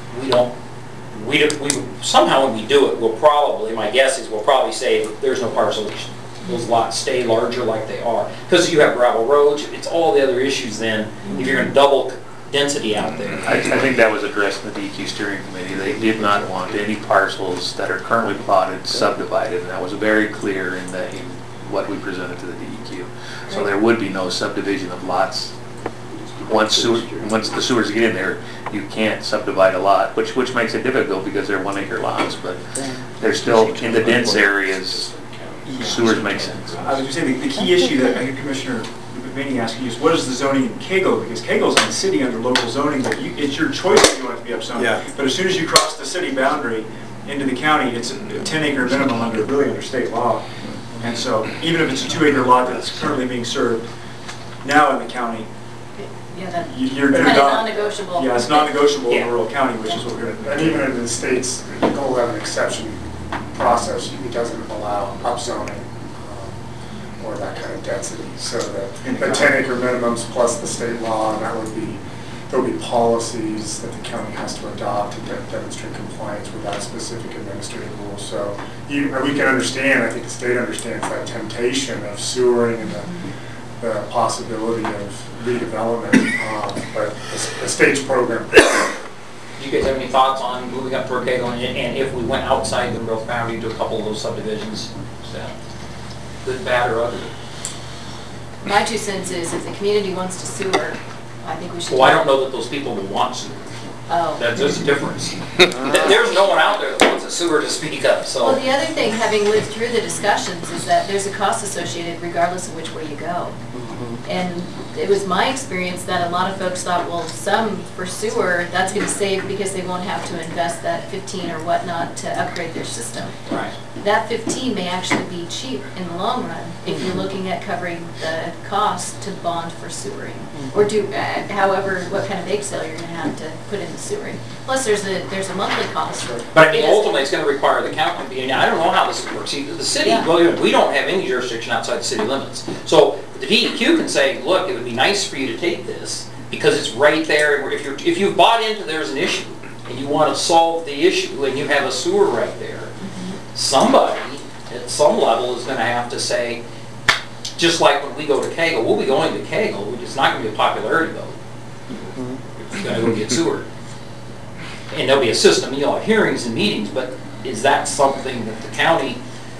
Somehow when we do it, my guess is we'll probably say there's no parcelation. Those lots stay larger like they are. Because you have gravel roads, it's all the other issues then, if you're going to double density out there. I think that was addressed in the DEQ steering committee. They did not want any parcels that are currently plotted subdivided, and that was very clear in what we presented to the DEQ. So there would be no subdivision of lots. Once the sewers get in there, you can't subdivide a lot, which makes it difficult because they're 1 acre lots, but they're still in the dense areas. Sewers make sense. I was going to say the key issue that I think Commissioner McManey asked you is what is the zoning in Cagle? Because Cagle's in the city under local zoning, but it's your choice if you want it to be upzoned. Yeah. But as soon as you cross the city boundary into the county, it's a 10-acre minimum under state law. And so even if it's a 2-acre lot that's currently being served now in the county, Yeah, that you're kind of not. non-negotiable. Yeah, it's non-negotiable Yeah. in rural county, which is what we're And going even in the states, the Goal 11 exception process, it doesn't allow upzoning or that kind of density. So the 10-acre minimums plus the state law, and that would be, there'll be policies that the county has to adopt to demonstrate compliance with that specific administrative rule. So we can understand, I think the state understands that temptation of sewering and the possibility of redevelopment, but the state's program. Do you guys have any thoughts on moving up toward Cagle, and if we went outside the growth boundary to a couple of those subdivisions, is that good, bad, or ugly? My 2 cents is if the community wants to sewer, I think we should. Well, I don't know that those people will want sewer. Oh. There's a difference. There's no one out there that wants a sewer to speak of, so. Well, the other thing, having lived through the discussions, is that there's a cost associated regardless of which way you go. And it was my experience that a lot of folks thought, well, some for sewer, that's going to save because they won't have to invest that 15 or whatnot to upgrade their system. Right. That 15 may actually be cheap in the long run if you're looking at covering the cost to bond for sewering. Or do, however, what kind of bake sale you're going to have to put in the sewering. Plus, there's a monthly cost. But I mean, ultimately, it's going to require the county, and I don't know how this works. See, the city, well, we don't have any jurisdiction outside the city limits. So the DEQ can say, look, it would be nice for you to take this because it's right there. If you've bought into there's an issue and you want to solve the issue and you have a sewer right there, somebody at some level is going to have to say, just like when we go to Cagle, we'll be going to Cagle, it's not going to be a popularity vote. It's going to go get sewer. And there'll be a system, you'll have hearings and meetings, but is that something that the county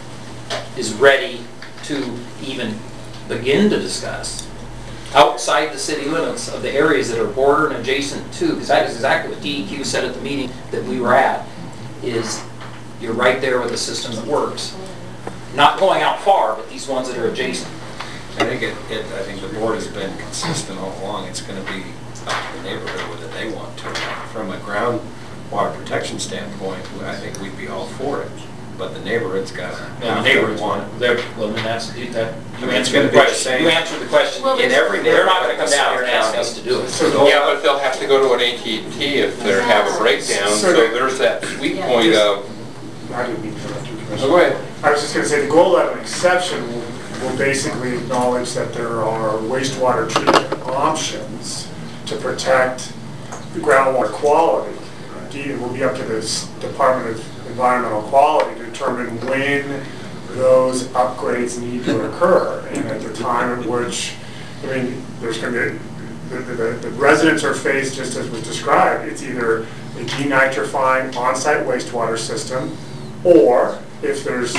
is ready to even begin to discuss outside the city limits of the areas that are border and adjacent to? Because that is exactly what DEQ said at the meeting that we were at, is you're right there with a system that works. Not going out far, but these ones that are adjacent. I think the board has been consistent all along. It's going to be up to the neighborhood whether they want to. From a groundwater protection standpoint, I think we'd be all for it. But the neighborhood's got to. Yeah, the neighborhoods want it. Well, then that's that. You answered the be the question. same. You answered the question. Well, In every They're not going to neighborhood come down here and ask county. us to do it. Yeah, but they'll have to go to an AT&T if they have a breakdown, so there's that sweet point of. I didn't mean to interrupt you, Commissioner. Oh, go ahead. I was just going to say the Goal 11 exception will basically acknowledge that there are wastewater treatment options to protect the groundwater quality. It will be up to the Department of Environmental Quality to determine when those upgrades need to occur and at the time at which, I mean, there's going to be, the residents are faced, just as was described, it's either a denitrifying on-site wastewater system, or if there's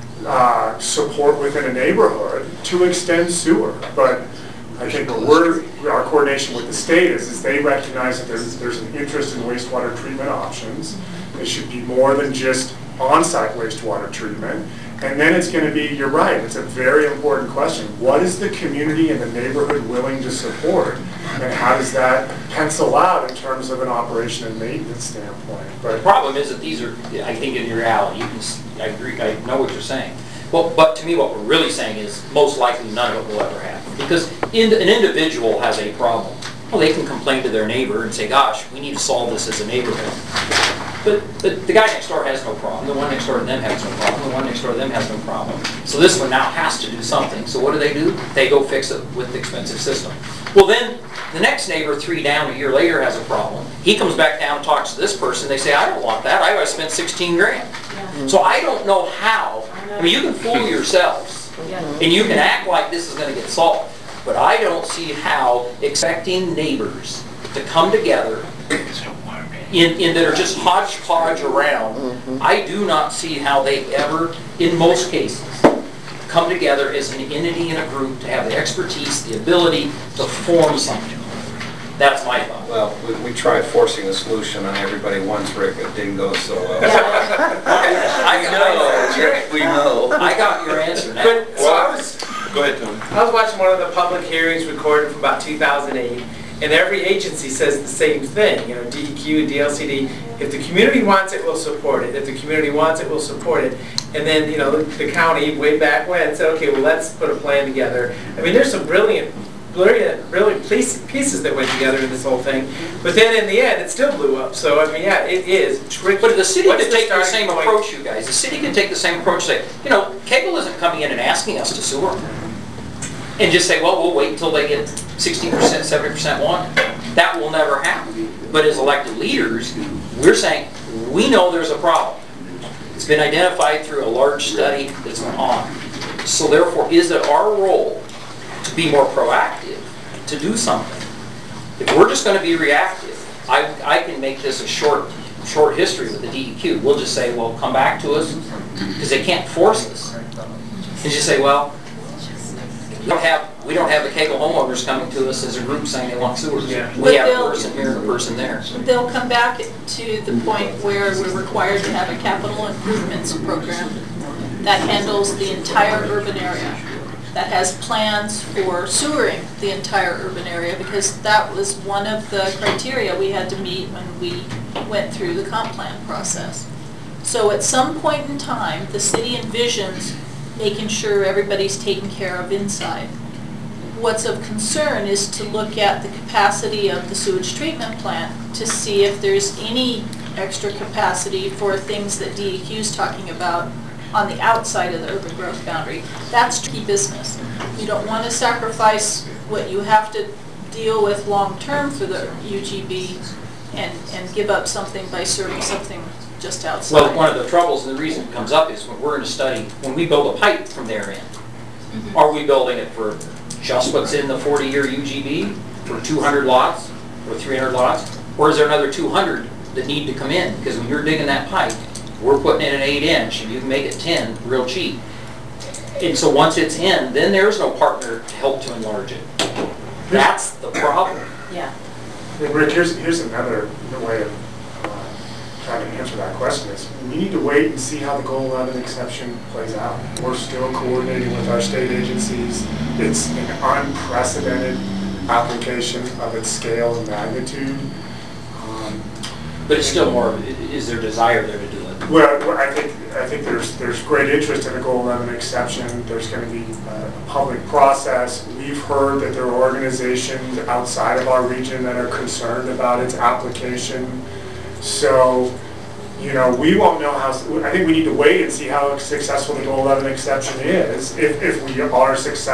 support within a neighborhood to extend sewer. But I think our coordination with the state is they recognize that there's an interest in wastewater treatment options. It should be more than just on-site wastewater treatment. And then it's going to be, you're right, it's a very important question. What is the community and the neighborhood willing to support? And how does that pencil out in terms of an operation and maintenance standpoint? But the problem is that these are, I think in reality, I agree, I know what you're saying. Well, but to me what we're really saying is most likely none of it will ever happen. Because an individual has a problem. Well, they can complain to their neighbor and say, gosh, we need to solve this as a neighborhood. But the guy next door has no problem. The one next door to them has no problem. The one next door to them has no problem. So this one now has to do something. So what do? They go fix it with the expensive system. Well, then the next neighbor 3 down a year later has a problem. He comes back down and talks to this person. They say, I don't want that. I spent 16 grand. Yeah. So I don't know how. I mean, you can fool yourselves. Yeah. And you can act like this is going to get solved. But I don't see how expecting neighbors to come together in that are just hodgepodge around, I do not see how they ever, in most cases, come together as an entity in a group to have the expertise, the ability to form something. That's my thought. Well, we tried forcing a solution on everybody once, Rick. It didn't go so well. We know. I got your answer now. Go ahead, Tony. I was watching one of the public hearings recorded from about 2008, and every agency says the same thing, you know, DEQ, DLCD. If the community wants it, we'll support it. If the community wants it, we'll support it. And then, you know, the county, way back when, said, okay, well, let's put a plan together. I mean, there's some brilliant brilliant pieces that went together in this whole thing. But then in the end, it still blew up. So I mean, yeah, it is tricky. But the city What's could take the starting same point? approach, you guys. The city can take the same approach, say, you know, Kegel isn't coming in and asking us to sewer them. And just say, well, we'll wait until they get 60%, 70% wanted. That will never happen. But as elected leaders, we're saying, we know there's a problem. It's been identified through a large study that's gone on. So therefore, is it our role to be more proactive, to do something? If we're just going to be reactive, I can make this a short history with the DEQ. We'll just say, well, come back to us, because they can't force us. And just say, well, we don't have the Kegel homeowners coming to us as a group saying they want sewers. Yeah. We have a person here and a person there. They'll come back to the point where we're required to have a capital improvements program that handles the entire urban area, that has plans for sewering the entire urban area, because that was one of the criteria we had to meet when we went through the comp plan process. So at some point in time, the city envisions making sure everybody's taken care of inside. What's of concern is to look at the capacity of the sewage treatment plant to see if there's any extra capacity for things that DEQ is talking about on the outside of the urban growth boundary. That's tricky business. You don't want to sacrifice what you have to deal with long-term for the UGB and give up something by serving something just outside. Well, one of the troubles and the reason it comes up is when we're in a study, when we build a pipe from their end, are we building it for just what's in the 40-year UGB, for 200 lots or 300 lots? Or is there another 200 that need to come in? Because when you're digging that pipe, we're putting in an 8-inch and you can make it 10 real cheap. And so once it's in, then there's no partner to help to enlarge it. That's the problem. Yeah. And Rick, here's another way of trying to answer that question is we need to wait and see how the Goal 11 exception plays out. We're still coordinating with our state agencies. It's an unprecedented application of its scale and magnitude. But it's still more, is there desire there to do it? Well, I think there's great interest in the Goal 11 exception. There's going to be a public process. We've heard that there are organizations outside of our region that are concerned about its application. So, you know, we won't know how. I think we need to wait and see how successful the Goal 11 exception is. If we are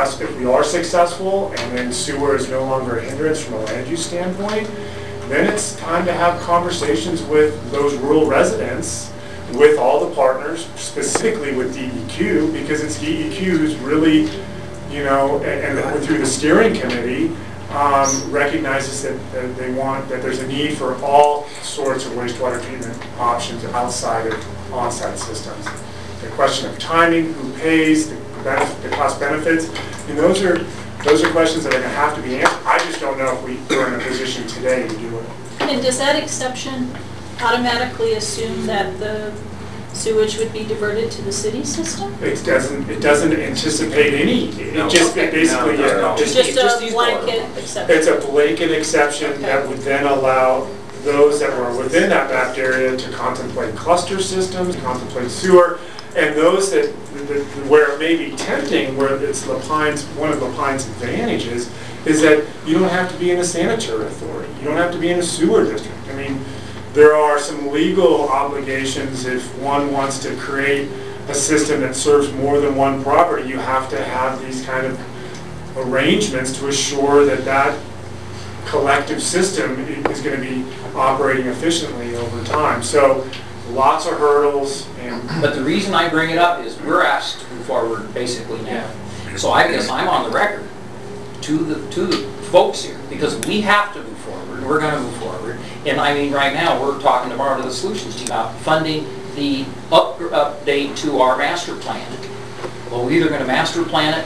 successful, and then sewer is no longer a hindrance from a land use standpoint, then it's time to have conversations with those rural residents, with all the partners, specifically with DEQ, because it's DEQ who's really, you know, and through the steering committee, recognizes that they want, that there's a need for all sorts of wastewater treatment options outside of on-site systems. The question of timing, who pays, the cost benefits, and those are questions that are going to have to be answered. I just don't know if we're in a position today to do it. And does that exception automatically assume that the sewage would be diverted to the city system? It doesn't anticipate any. It just basically just a blanket exception. It's a blanket exception that would then allow those that were within that mapped area to contemplate cluster systems, contemplate sewer, and those that where it may be tempting, where it's Lapine's, one of Lapine's advantages is that you don't have to be in a sanitary authority. You don't have to be in a sewer district. I mean, there are some legal obligations if one wants to create a system that serves more than one property. You have to have these kind of arrangements to assure that that collective system is going to be operating efficiently over time. So lots of hurdles. But the reason I bring it up is we're asked to move forward basically now. So I guess I'm on the record to the folks here, because we have to move forward. We're going to move forward. And I mean, right now, we're talking tomorrow to the solutions team about funding the update to our master plan. Well, we're either going to master plan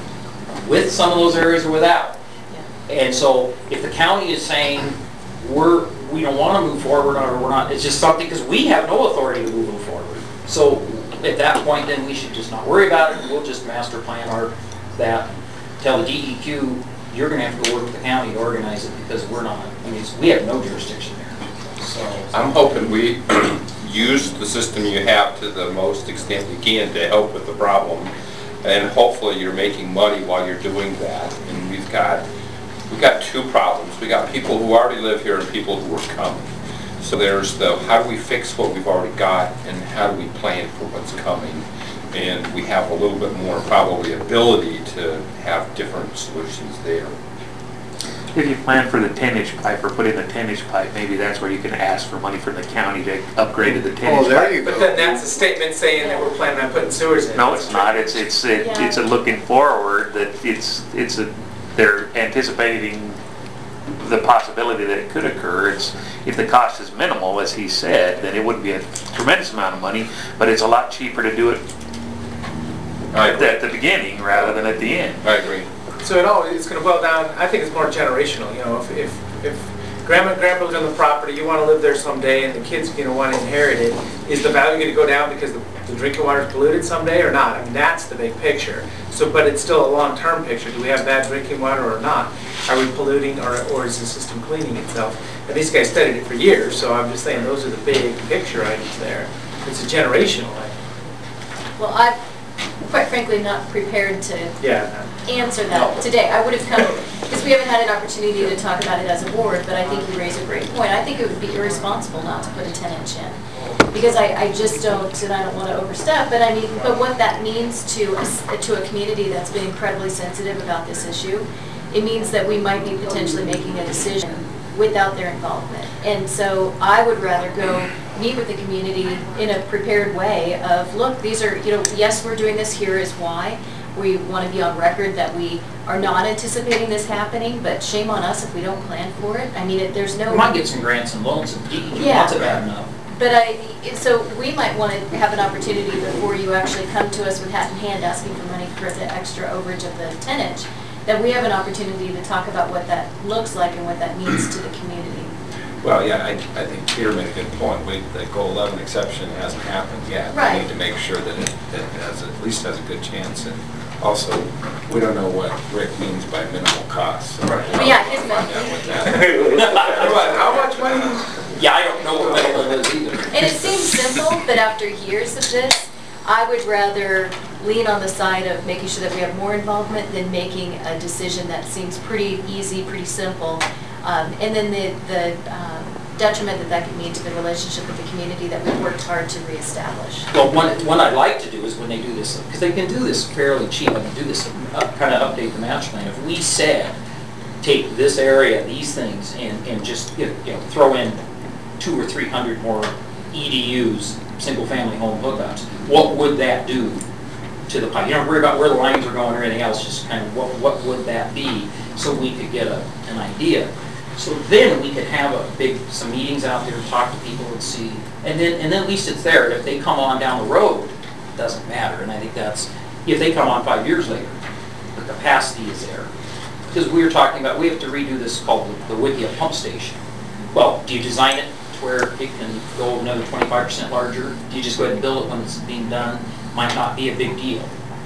it with some of those areas or without. And so if the county is saying we don't want to move forward or we're not, it's just something, because we have no authority to move forward. So at that point, then we should just not worry about it. We'll just master plan that. Tell the DEQ, you're going to have to go work with the county to organize it, because we're not. I mean, we have no jurisdiction there. So I'm hoping we use the system you have to the most extent you can to help with the problem, and hopefully you're making money while you're doing that. And we've got we got two problems. We got people who already live here and people who are coming. So there's the, how do we fix what we've already got, and how do we plan for what's coming? And we have a little bit more probably ability to have different solutions there. If you plan for the 10-inch pipe or put in the 10-inch pipe, maybe that's where you can ask for money from the county to upgrade to the 10-inch pipe. Oh, there you go. But then that's a statement saying that we're planning on putting sewers in. No, it's not. It's a looking forward that they're anticipating the possibility that it could occur. It's, if the cost is minimal, as he said, then it wouldn't be a tremendous amount of money, but it's a lot cheaper to do it at the beginning rather than at the end. I agree. So it's going to boil down, I think it's more generational. You know, if grandma and grandpa live on the property, you want to live there someday, and the kids want to inherit it, is the value going to go down because the drinking water is polluted someday or not? I mean, that's the big picture. So, but it's still a long-term picture. Do we have bad drinking water or not? Are we polluting, or is the system cleaning itself? And these guys studied it for years, so I'm just saying those are the big picture items there. It's a generational item. Well, I'm quite frankly not prepared to answer that today. I would have come, because we haven't had an opportunity to talk about it as a board, but I think you raise a great point. I think it would be irresponsible not to put a 10-inch in, because I just don't, and I don't want to overstep, but I mean, but what that means to a community that's been incredibly sensitive about this issue, it means that we might be potentially making a decision without their involvement. And so I would rather go meet with the community in a prepared way of, look, these are, yes, we're doing this, here is why. We want to be on record that we are not anticipating this happening, but shame on us if we don't plan for it. I mean, there's no... We might get some grants and loans and lots of bad enough. But so we might want to have an opportunity before you actually come to us with hat in hand asking for money for the extra overage of the 10-inch, that we have an opportunity to talk about what that looks like and what that means to the community. Well, yeah, I think Peter made a good point. The Goal 11 exception hasn't happened yet. Right. We need to make sure that it has, at least has a good chance. And also, we don't know what Rick means by minimal cost. So But yeah, his How much money? Yeah, I don't know what minimal is either. And it seems simple, but after years of this, I would rather lean on the side of making sure that we have more involvement than making a decision that seems pretty easy, pretty simple. And then the detriment that could mean to the relationship with the community that we've worked hard to reestablish. Well, one I'd like to do is when they do this, because they can do this fairly cheap, I can do this, kind of update the master plan. If we said, take this area, these things, and just throw in 200 or 300 more EDUs, single-family home hookups, what would that do to the pipe? You don't worry about where the lines are going or anything else, just kind of what would that be, so we could get an idea. So then we could have some meetings out there, talk to people and see, and then at least it's there. If they come on down the road, it doesn't matter. And I think that's, if they come on 5 years later, the capacity is there. Because we were talking about, we have to redo this called the Wikia pump station. Well, do you design it to where it can go another 25% larger? Do you just go ahead and build it when it's being done? Might not be a big deal.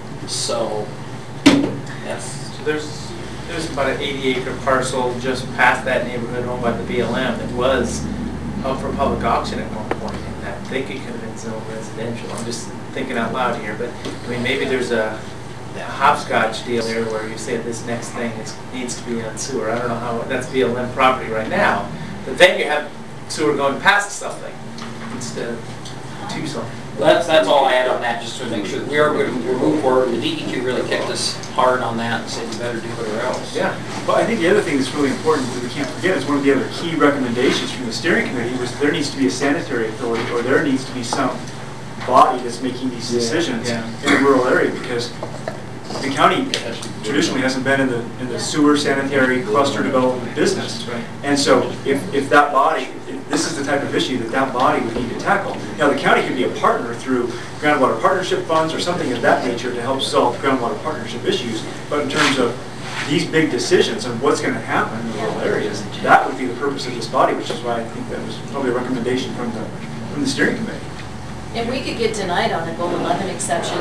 So that's... So there's about an 80-acre parcel just past that neighborhood owned by the BLM that was up for public auction at one point, and I think it could have been zoned residential. I'm just thinking out loud here, but I mean, maybe there's a hopscotch deal there where you say this next thing needs to be on sewer. I don't know how, that's BLM property right now, but then you have sewer going past something instead of to something. Well, that's all I had on that, just to make sure that we are going to move forward. The DEQ really kicked us hard on that and said you better do it or else. Yeah, but I think the other thing that's really important that we can't forget is one of the other key recommendations from the steering committee was there needs to be a sanitary authority, or there needs to be some body that's making these decisions in a rural area, because the county traditionally hasn't been in the sewer sanitary cluster development business. And so if that body, this is the type of issue that body would need to tackle. Now the county could be a partner through groundwater partnership funds or something of that nature to help solve groundwater partnership issues, but in terms of these big decisions on what's going to happen in the rural areas, that would be the purpose of this body, which is why I think that was probably a recommendation from the steering committee. And we could get denied on a Goal 11 exception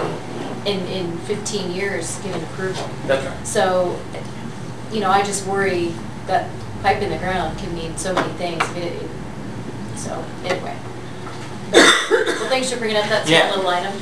in 15 years given approval. That's right. So, I just worry that pipe in the ground can mean so many things. So, anyway. Well, thanks for bringing up that small little item.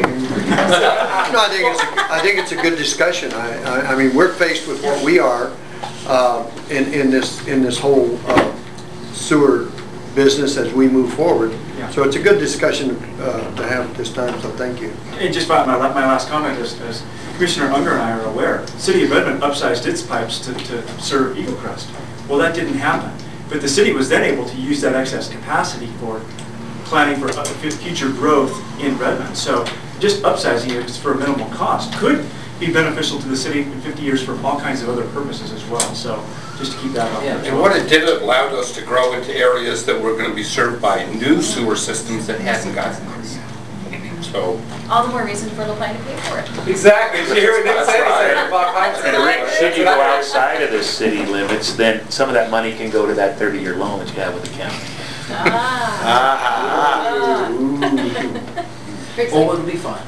No, I think it's a good discussion. I mean, we're faced with what we are, in this whole sewer business as we move forward. Yeah. So it's a good discussion to have at this time, so thank you. And just my last comment is, as Commissioner Unger and I are aware, the City of Redmond upsized its pipes to serve Eagle Crest. Well, that didn't happen. But the city was then able to use that excess capacity for planning for future growth in Redmond. So just upsizing it for a minimal cost could be beneficial to the city in 50 years for all kinds of other purposes as well. So just to keep that out there. And what it did, it allowed us to grow into areas that were going to be served by new sewer systems that hadn't gotten there. So All the more reason for LaPlante to pay for it. Exactly. Did you hear what Nick said? He said That's about pipes. And Rick, should you go outside of the city limits, then some of that money can go to that 30-year loan that you have with the county. Oh, it'll be fun.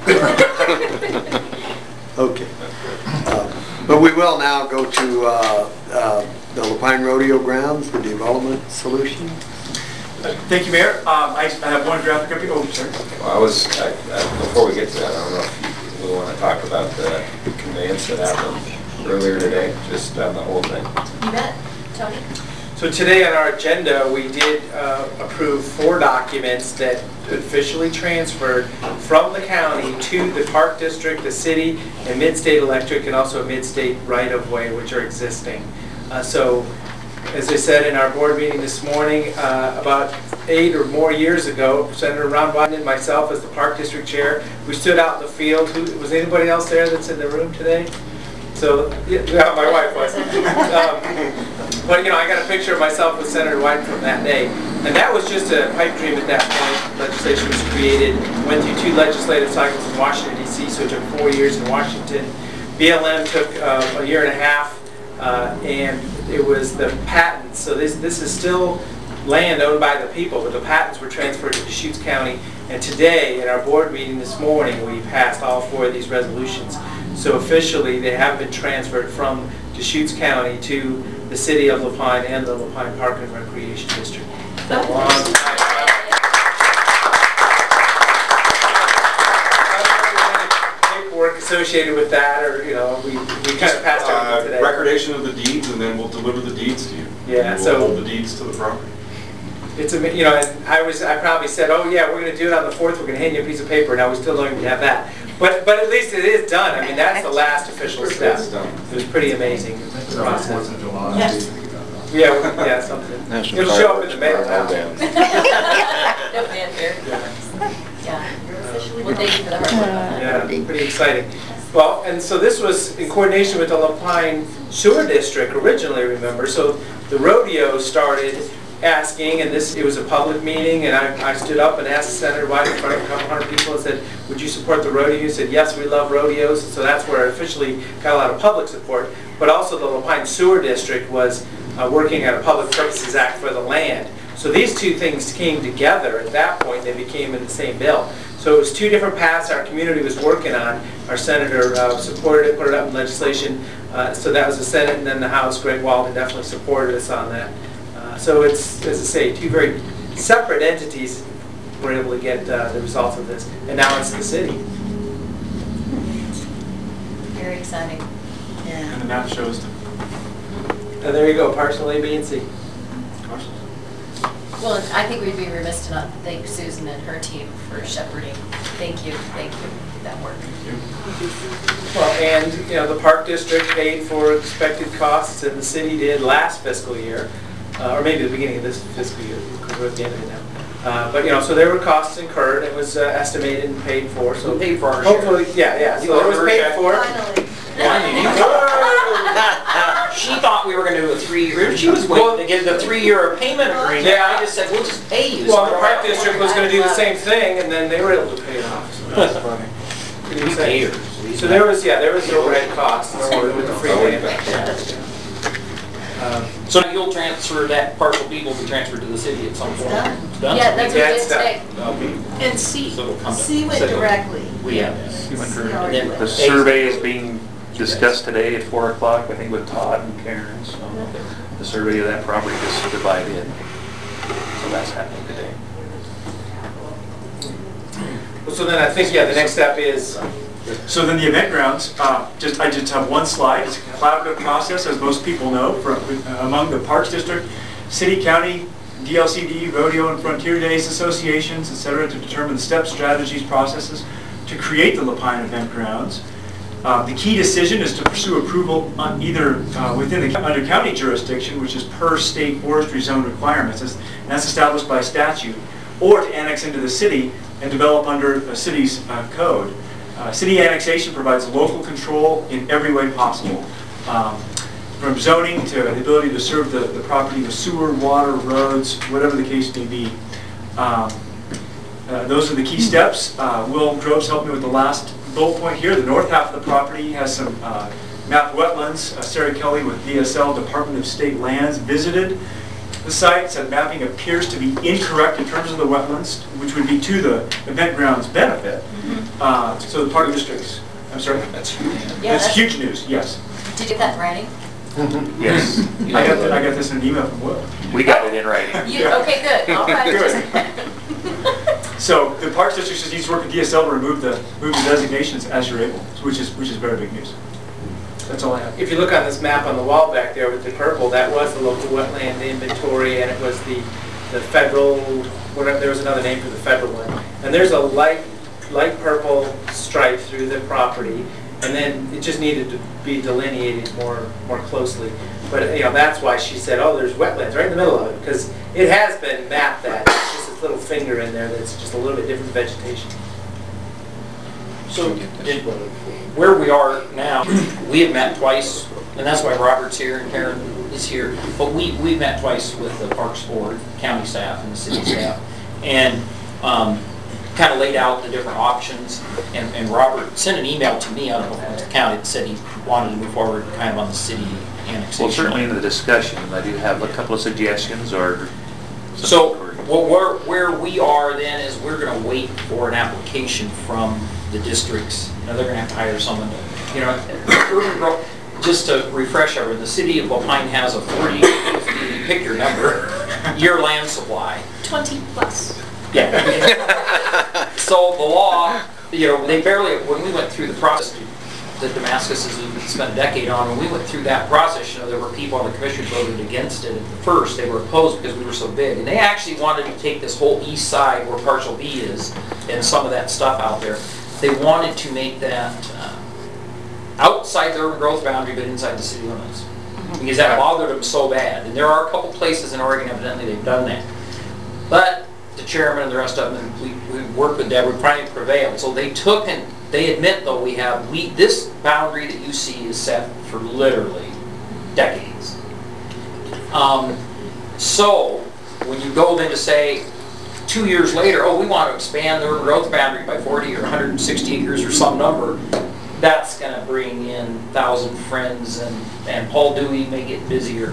Okay. But we will now go to the Lapine Rodeo Grounds, the development solution. Thank you, Mayor. I have one graphic up here. Oh, sorry. Well, before we get to that, I don't know if we want to talk about the conveyance that happened earlier today, just the whole thing. You bet, Tony? So today on our agenda, we did approve 4 documents that officially transferred from the county to the Park District, the city, and Mid-State Electric, and also Mid-State Right-of-Way, which are existing. So, as I said in our board meeting this morning, about 8 or more years ago, Senator Ron Wyden and myself, as the Park District Chair, we stood out in the field. Was anybody else there that's in the room today? So, yeah, my wife was. But, you know, I got a picture of myself with Senator Wyden from that day. And that was just a pipe dream at that point. Legislation was created, went through 2 legislative cycles in Washington, D.C., so it took 4 years in Washington. BLM took a year and a half, and it was the patents. So this is still land owned by the people, but the patents were transferred to Deschutes County. And today, in our board meeting this morning, we passed all 4 of these resolutions. So officially, they have been transferred from Deschutes County to the city of LaPine and the LaPine Park and Recreation District. For a long time. Paperwork associated with that, or you know, we kind of passed it today. Recordation of the deeds, and then we'll deliver the deeds to you. Yeah, We'll so hold the deeds to the property. it's a, you know, and I probably said, oh yeah, we're going to do it on the 4th. We're going to hand you a piece of paper. Now we still don't even have that. But at least it is done. I mean, that's the last official step. It was pretty amazing process. Yes. Yeah, something. It'll show up in the mail now. Definitely unfair. Yeah. Well, thank you for the hard work on that. Yeah, pretty exciting. Well, and so this was in coordination with the LaPine Sewer District originally, remember? So the rodeo started asking, and it was a public meeting, and I stood up and asked Senator Wyden in front of a couple hundred people and said, would you support the rodeo? He said, yes, we love rodeos. So that's where it officially got a lot of public support. But also the LaPine Sewer District was working on a Public Purposes Act for the land. So these 2 things came together. At that point, they became in the same bill. So it was 2 different paths our community was working on. Our senator supported it, put it up in legislation. So that was the Senate, and then the House. Greg Walden definitely supported us on that. So it's, as I say, 2 very separate entities were able to get the results of this. And now it's the city. Very exciting. Yeah. And the map shows them. And there you go, parcel A, B, and C. Well, I think we'd be remiss to not thank Susan and her team for shepherding. Thank you for that work. Well, and you know, the Park District paid for expected costs, and the city did last fiscal year, or maybe the beginning of this fiscal year, because we're at the end of it now. But you know, so there were costs incurred. It was estimated and paid for. So We paid for our hopefully, share. yeah. So it was paid for. She thought we were going to do a 3-year. She was waiting to get the 3-year payment agreement. Yeah. I just said, we'll just pay you. Well, the Park District was going to do the same thing, and then they were able to pay it off. So that's funny. Pretty exciting. So there was overhead costs with the free land. So you'll transfer that partial people to transfer to the city at some point. It's done. Yeah, that's what we did today. And C. So it'll come to C went city. directly. We have. And then The survey is being discussed today at 4 o'clock, I think, with Todd and Karen. So the survey of that property is divided. So that's happening today. So then I think, yeah, the next step is So then the event grounds, I just have one slide. It's a collaborative process, as most people know, among the Parks District, City, County, DLCD, Rodeo and Frontier Days associations, et cetera, to determine the steps, strategies, processes to create the Lapine Event Grounds. The key decision is to pursue approval on either within the under county jurisdiction, which is per state forestry zone requirements, and that's established by statute, or to annex into the city and develop under a city's code. City annexation provides local control in every way possible, from zoning to the ability to serve the property with sewer, water, roads, whatever the case may be. Those are the key steps. Will Groves helped me with the last bullet point here. The north half of the property has some mapped wetlands. Sarah Kelly with DSL, Department of State Lands, visited the site, said mapping appears to be incorrect in terms of the wetlands, which would be to the event ground's benefit. So the park districts, I'm sorry? That's huge. Yeah, that's huge news, yes. Did you get that in writing? Yes. I got this in an email from Will. We got it in writing. Okay, good. All right. Good. So the Parks District just needs to work with DSL to remove the designations as you're able, which is very big news. That's all I have. If you look on this map on the wall back there with the purple, that was the local wetland inventory, and it was the federal, whatever, there was another name for the federal one. And there's a light purple stripe through the property, and then it just needed to be delineated more closely. But that's why she said, oh, there's wetlands right in the middle of it, because it has been mapped that. It's just this little finger in there that's just a little bit different vegetation. So where we are now, we have met twice, and that's why Robert's here and Karen is here. But we've met twice with the Parks Board, county staff, and the city staff, and kind of laid out the different options. And Robert sent an email to me, I don't know if it was the county, that said he wanted to move forward kind of on the city annexation. Well, certainly in the discussion, I do have a couple of suggestions or. So where we are then is we're going to wait for an application from the districts. They're going to have to hire someone to, urban growth. Just to refresh everyone, the city of Lapine has a 40, 50, pick your number, year land supply. 20 plus. Yeah. So the law, they barely, when we went through the process that Damascus has spent a decade on, when we went through that process, there were people on the commission voted against it at first. They were opposed because we were so big. And they actually wanted to take this whole east side where Parcel B is and some of that stuff out there. They wanted to make that outside the urban growth boundary but inside the city limits. Because that bothered them so bad. And there are a couple places in Oregon, evidently, they've done that. But the chairman and the rest of them, we worked with Deb, we finally prevailed. So they took and they admit, though, this boundary that you see is set for literally decades. So when you go then to say 2 years later, oh, we want to expand the urban growth boundary by 40 or 160 acres or some number, that's going to bring in 1,000 friends, and Paul Dewey may get busier.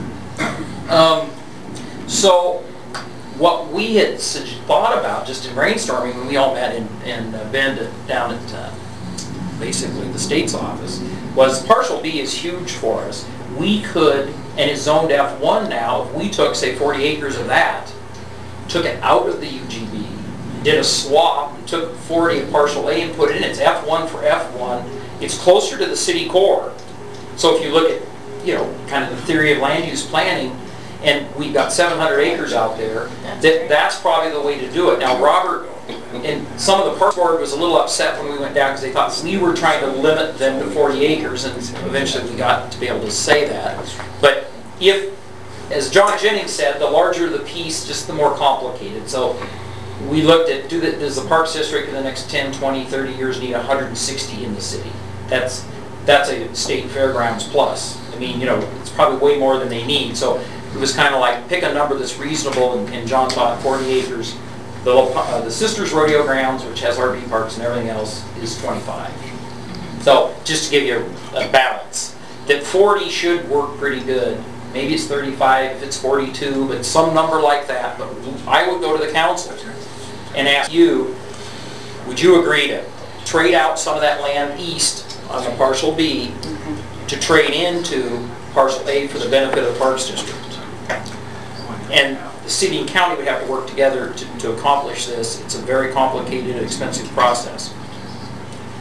So what we had thought about just in brainstorming when we all met in Bend down at basically the state's office was Parcel B is huge for us. We could, and it's zoned F1 now, if we took, say, 40 acres of that, took it out of the UGB, did a swap, and took 40 of Parcel A and put it in, it's F1 for F1, it's closer to the city core. So if you look at, kind of the theory of land use planning, and we've got 700 acres out there, that's probably the way to do it. Now, Robert and some of the Parks Board was a little upset when we went down because they thought we were trying to limit them to 40 acres, and eventually we got to be able to say that. But if, as John Jennings said, the larger the piece, just the more complicated. So we looked at, does the Parks District in the next 10, 20, 30 years need 160 in the city? That's a state fairgrounds plus. I mean, it's probably way more than they need. So it was kind of like, pick a number that's reasonable, and John thought 40 acres. The Sisters Rodeo Grounds, which has RV parks and everything else, is 25. So just to give you a balance, that 40 should work pretty good. Maybe it's 35, if it's 42, but some number like that. But I would go to the council and ask you, would you agree to trade out some of that land east on the Parcel B to trade into Parcel A for the benefit of the Parks District? And the city and county would have to work together to accomplish this. It's a very complicated and expensive process.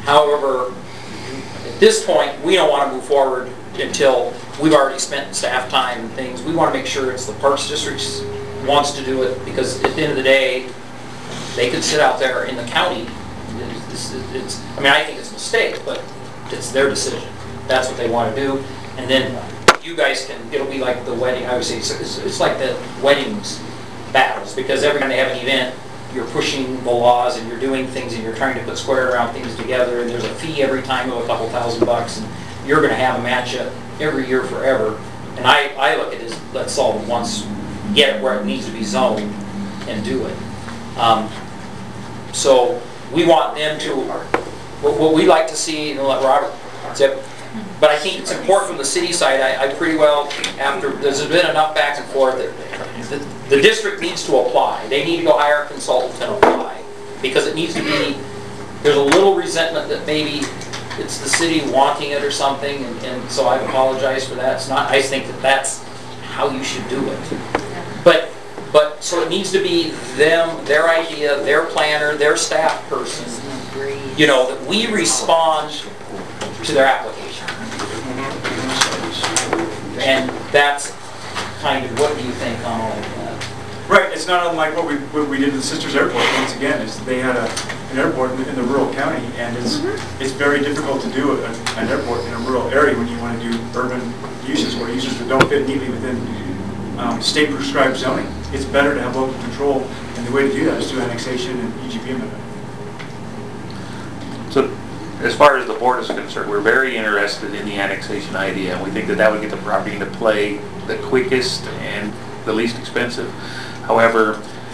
However, at this point, we don't want to move forward until we've already spent staff time and things. We want to make sure it's the Parks District wants to do it, because at the end of the day, they could sit out there in the county. I mean, I think it's a mistake, but it's their decision. That's what they want to do. And then you guys can, it'll be like the wedding, I would say, it's like the weddings battles, because every time they have an event, you're pushing the laws and you're doing things and you're trying to put square around things together, and there's a fee every time of a couple $1,000, and you're going to have a matchup every year forever. And I look at it as, let's solve it once, get it where it needs to be zoned, and do it. So we want them to, what we like to see, and let Robert tip, but I think it's important from the city side. I pretty well, after, there's been enough back and forth that the district needs to apply. They need to go hire a consultant and apply, because it needs to be, there's a little resentment that maybe it's the city wanting it or something, and so I apologize for that. It's not, I think that that's how you should do it. But so it needs to be them, their idea, their planner, their staff person, you know, that we respond to their application. And that's kind of, what do you think on all of that? Right, it's not unlike what we did with Sisters Airport. Once again, is they had an airport in the rural county, and it's very difficult to do an airport in a rural area when you want to do urban uses, or uses that don't fit neatly within state prescribed zoning. It's better to have local control, and the way to do that is through annexation and EGP amendment. So, as far as the board is concerned, we're very interested in the annexation idea, and we think that that would get the property into play the quickest and the least expensive. However,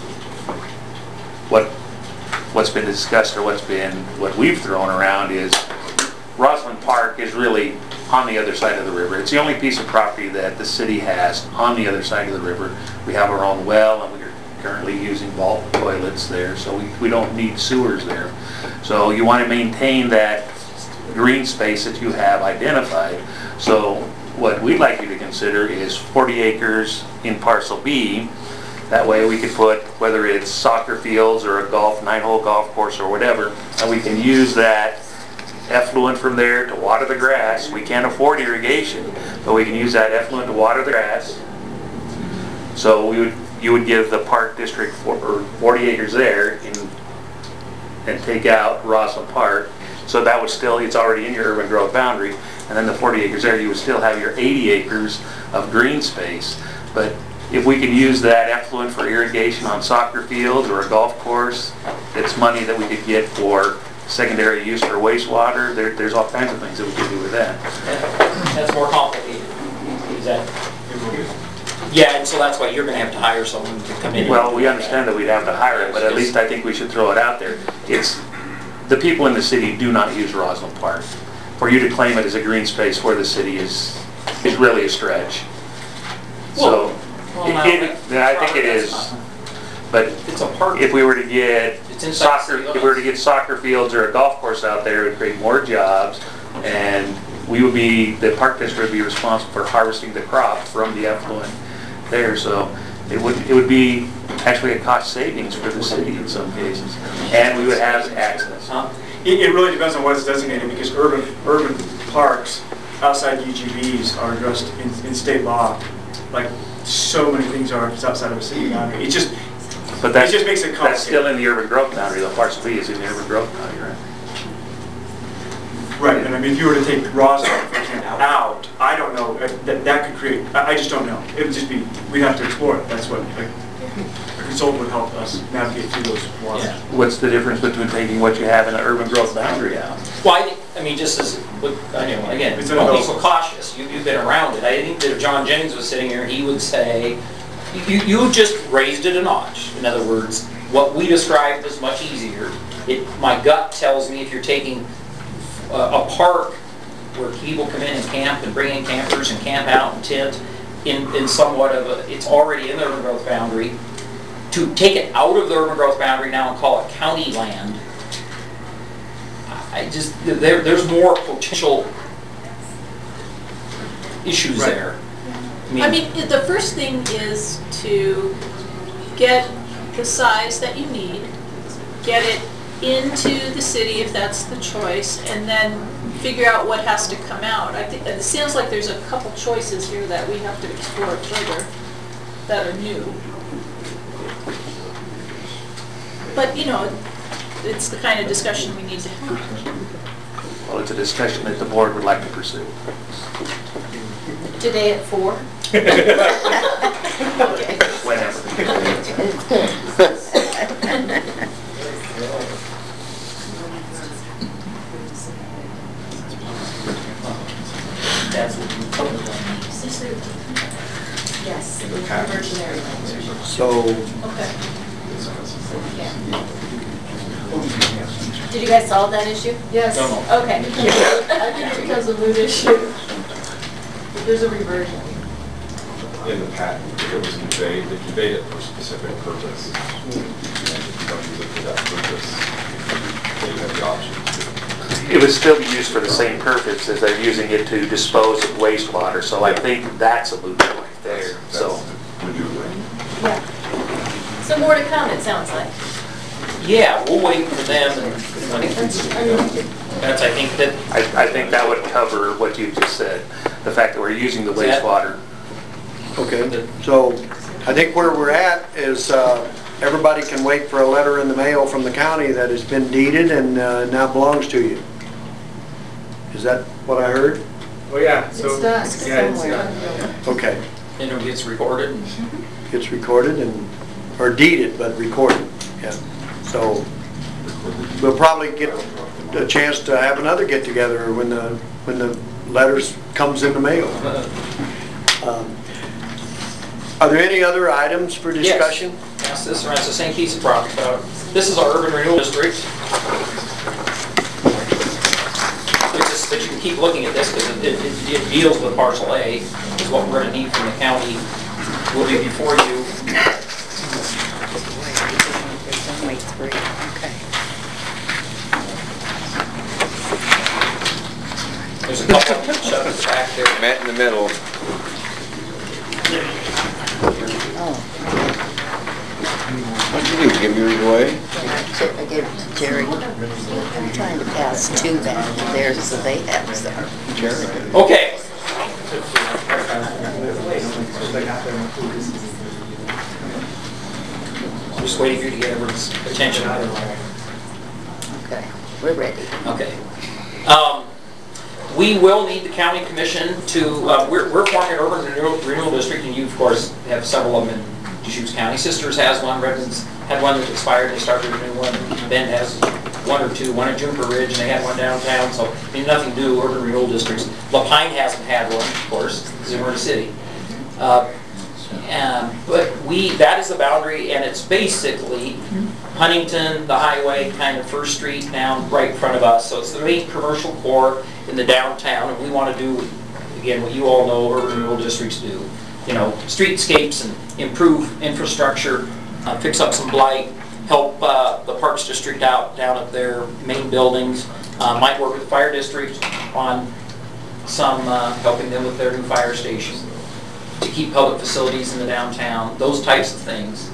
what's been discussed, or what we've thrown around, is Roslyn Park is really on the other side of the river. It's the only piece of property that the city has on the other side of the river. We have our own well, and we're currently using vault toilets there, so we don't need sewers there. So you want to maintain that green space that you have identified. So what we'd like you to consider is 40 acres in parcel B. That way we could put, whether it's soccer fields or a 9-hole golf course or whatever, and we can use that effluent from there to water the grass. We can't afford irrigation, but we can use that effluent to water the grass. So you would give the park district 40 acres there and take out Roslyn Park. So that would still, it's already in your urban growth boundary, and then the 40 acres there, you would still have your 80 acres of green space. But if we can use that effluent for irrigation on soccer fields or a golf course, it's money that we could get for secondary use for wastewater. There's all kinds of things that we could do with that. That's more complicated. Is that? Yeah, and so that's why you're going to have to hire someone to come in. Well, we understand that we'd have to hire it, but at least I think we should throw it out there. It's, the people in the city do not use Roslyn Park. For you to claim it as a green space for the city is really a stretch. So, I think it is. But it's a park. If we were to get soccer fields or a golf course out there, it would create more jobs, and the park district would be responsible for harvesting the crop from the effluent there. So it would be actually a cost savings for the city in some cases, and we would have access. It really depends on what is designated, because urban parks outside UGBs are addressed in state law. Like so many things are outside of a city boundary. It just makes it complicated. That's still in the urban growth boundary. The parcel B is in the urban growth boundary, right? Right, and I mean, if you were to take Roslyn, for example, out, I don't know, that could create, I just don't know. It would just be, we'd have to explore it. That's what a consultant would help us navigate through those waters. Yeah. What's the difference between taking what you have in an urban growth boundary out? Well, I mean, just as, I know, again, don't be so cautious. You've been around it. I think that if John Jennings was sitting here, he would say, you just raised it a notch. In other words, what we described was much easier. My gut tells me if you're taking a park where people come in and camp and bring in campers and camp out and tent in somewhat of a, it's already in the urban growth boundary, to take it out of the urban growth boundary now and call it county land, there's more potential issues there. I mean, the first thing is to get the size that you need, get it into the city if that's the choice, and then figure out what has to come out. I think, it sounds like there's a couple choices here that we have to explore further that are new. But, you know, it's the kind of discussion we need to have. Well, it's a discussion that the board would like to pursue. Today at 4? Whenever. That's Yes, the conversionary language. So, Okay. Did you guys solve that issue? Yes. Okay. I think it becomes a moot issue. There's a reversion. In the patent, it was conveyed, they conveyed it for a specific purpose. And if you don't use it for that purpose, then you have the option to. It would still be used for the same purpose as they're using it to dispose of wastewater, so I think that's a moot point there, so. Yeah. So more to come, it sounds like. Yeah, we'll wait for them, and that's, I think that. I think that would cover what you just said, the fact that we're using the wastewater. okay, so I think where we're at is everybody can wait for a letter in the mail from the county that has been deeded and now belongs to you. Is that what I heard? Oh, yeah, so. It's done Yeah, it's somewhere. Okay, And it gets recorded. gets recorded and, or deeded, but recorded, yeah. So we'll probably get a chance to have another get-together when the letters comes in the mail. Are there any other items for discussion? Yes, this is the same piece of property. This is our urban renewal district. But you can keep looking at this because it deals with parcel A, is what we're going to need from the county. We'll be before you. There's only 3, okay. There's a couple of shovels back there. Met in the middle. What'd you do, give yours away? I gave it to Jerry. I'm trying to pass 2 back there so they have some. Jerry. Okay. Just waiting for you to get everyone's attention. Okay, we're ready. Okay. We will need the county commission to, we're forming an urban renewal district, and you, of course, have several of them in Deschutes County. Sisters has one, Redlands had one that expired, they started a new one. Bend has 1 or 2, one at Juniper Ridge, and they had one downtown, so I mean, nothing new, urban renewal districts. LaPine hasn't had one, of course, because they were in a city. But that is the boundary, and it's basically Huntington, the highway, kind of First Street down right in front of us. So it's the main commercial core in the downtown, and we want to do, again, what you all know urban renewal districts do. You know, streetscapes and improve infrastructure, fix up some blight, help the Parks District out down at their main buildings. Might work with the fire district on some helping them with their new fire station, to keep public facilities in the downtown, those types of things.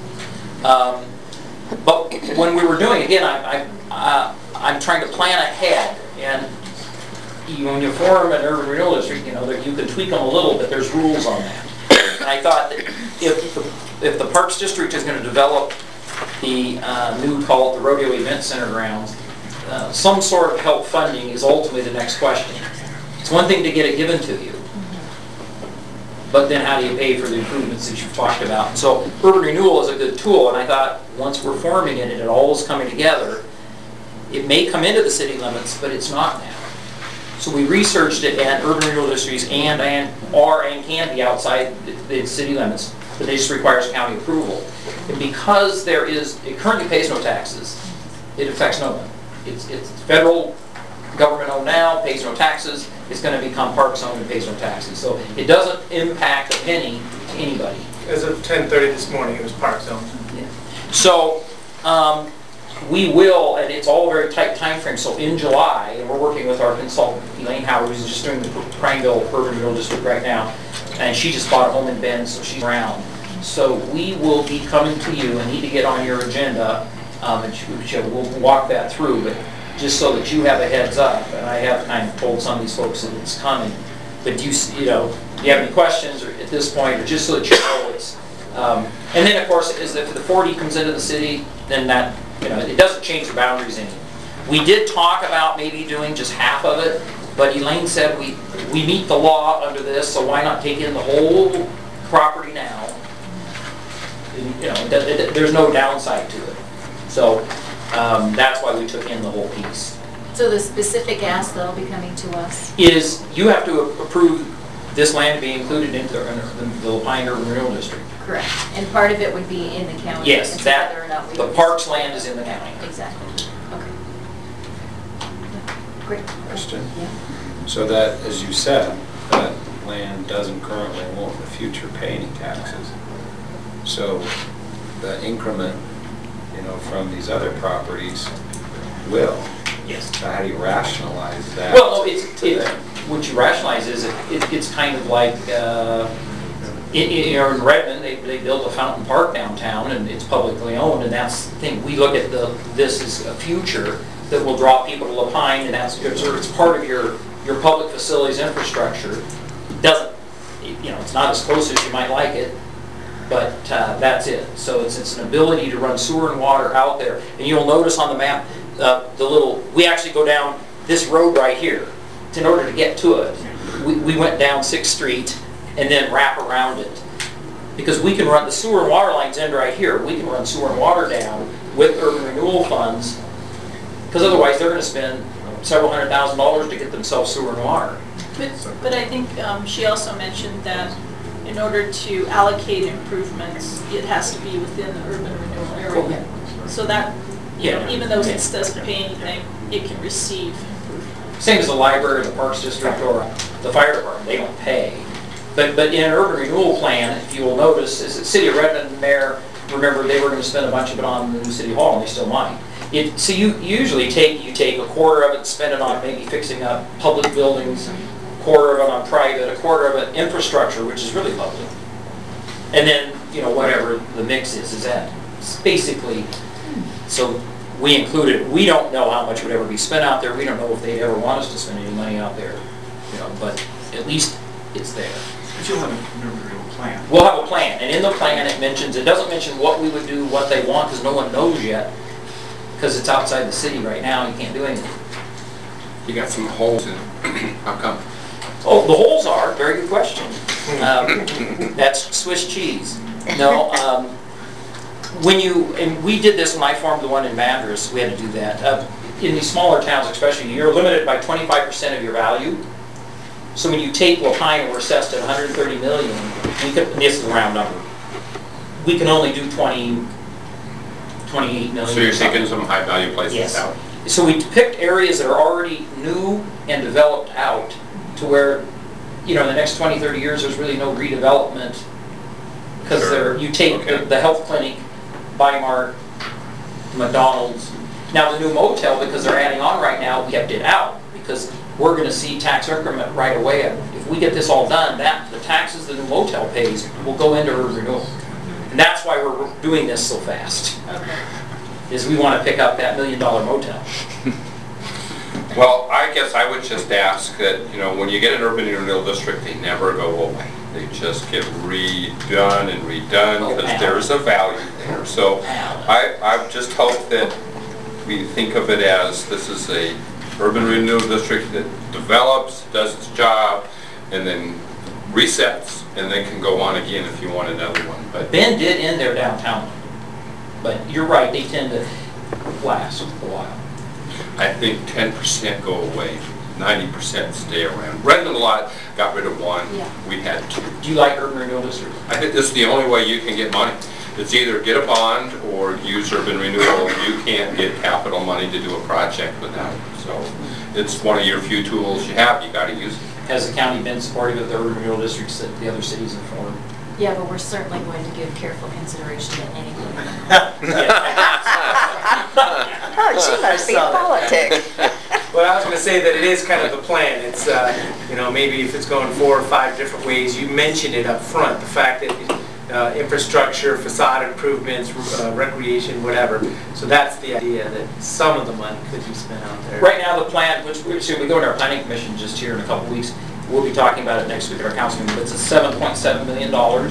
But when we were doing, again, I'm trying to plan ahead, and when you form an urban renewal district, you know, that you can tweak them a little, but there's rules on that. And I thought that if the Parks District is going to develop the new, call it the Rodeo Event Center grounds, some sort of help funding is ultimately the next question. It's one thing to get it given to you, but then how do you pay for the improvements that you've talked about? And so urban renewal is a good tool, and I thought once we're forming it and it all is coming together, it may come into the city limits, but it's not now. So we researched it, and urban renewal districts are and can be outside the city limits, but it just requires county approval. And because it currently pays no taxes, it affects no one. It's federal government owned now, pays no taxes. It's going to become parks owned and pays no taxes. So it doesn't impact a penny to anybody. As of 10:30 this morning, it was park zone. Yeah. So we will, and it's all a very tight time frame. So in July, and we're working with our consultant, Elaine Howard, who's just doing the Prineville Urban Renewal District right now, and she just bought a home in Bend, so she's around. So we will be coming to you and need to get on your agenda We'll walk that through, but just so that you have a heads up, and I have kind of told some of these folks that it's coming, but do you have any questions or at this point, or just so that you know it's, and then of course, is if the 40 comes into the city, then that, it doesn't change the boundaries any. We did talk about maybe doing just half of it, but Elaine said we meet the law under this, so why not take in the whole property now? And, there's no downside to it. So that's why we took in the whole piece. So the specific ask that'll be coming to us? Is you have to approve this land to be included into the Pine Urban Renewal District. Correct. And part of it would be in the county? Yes, whether or not we the parks land is in the county. Exactly. Okay. Great. Question? Yeah. So that, as you said, that land doesn't currently, won't in the future pay any taxes. So the increment, from these other properties will. Yes. So how do you rationalize that? Well, what you rationalize is it's kind of like in Redmond, they built a fountain park downtown, and it's publicly owned, and that's the thing. We look at this as a future that will draw people to Lapine, and it's part of your public facilities infrastructure. It doesn't, it's not as close as you might like it, but that's it. So it's an ability to run sewer and water out there. And you'll notice on the map, we actually go down this road right here. In order to get to it, we went down 6th Street and then wrap around it. Because we can run, the sewer and water lines end right here. We can run sewer and water down with urban renewal funds, because otherwise they're going to spend several $100,000 to get themselves sewer and water. But I think she also mentioned that in order to allocate improvements, it has to be within the urban renewal area. So that, even though it doesn't pay anything, it can receive improvements. Same as the library, the parks district, or the fire department, they don't pay. But in an urban renewal plan, if you will notice, is the City of Redmond mayor, remember they were going to spend a bunch of it on the new city hall, and they still might. So you usually take a quarter of it and spend it on maybe fixing up public buildings, a quarter of it on private, a quarter of it infrastructure, which is really public. And then, whatever the mix is that. It's basically, so we included, we don't know how much would ever be spent out there. We don't know if they'd ever want us to spend any money out there, but at least it's there. But you'll have a real plan. We'll have a plan, and in the plan it doesn't mention what we would do, what they want, because no one knows yet, because it's outside the city right now, you can't do anything. You got some holes in it. How come? Oh, the holes are, very good question. That's Swiss cheese. No, and we did this when I formed the one in Madras, we had to do that. In these smaller towns especially, you're limited by 25% of your value. So when you take Lapine and we're assessed at 130 million, this is a round number, we can only do 28 million. So you're taking some high value places out? So we picked areas that are already new and developed out to where, in the next 20, 30 years, there's really no redevelopment. Because you take the health clinic, Bimart, McDonald's. Now the new motel, because they're adding on right now, we kept it out because we're going to see tax increment right away. If we get this all done, the taxes the new motel pays will go into urban renewal. And that's why we're doing this so fast. Is we want to pick up that $1 million motel. Well, I guess I would just ask that, when you get an urban renewal district, they never go away. They just get redone and redone because there's a value there. So I just hope that we think of it as this is a urban renewal district that develops, does its job, and then resets, and then can go on again if you want another one. But Ben did end their downtown, but you're right, they tend to last a while. I think 10% go away, 90% stay around. Redmond lot got rid of one. Yeah. We had two. Do you like urban renewal districts? I think this is the only way you can get money. It's either get a bond or use urban renewal. You can't get capital money to do a project without it. So it's one of your few tools you have. You got to use it. Has the county been supportive of the urban renewal districts that the other cities have formed? Yeah, but we're certainly going to give careful consideration to anything. Oh, she must be a politic. Well, I was going to say that it is kind of the plan. It's, maybe if it's going 4 or 5 different ways, you mentioned it up front, the fact that infrastructure, facade improvements, recreation, whatever. So that's the idea, that some of the money could be spent out there. Right now, the plan, which we go to our planning commission just here in a couple weeks, we'll be talking about it next week at our council meeting, but it's a $7.7 million.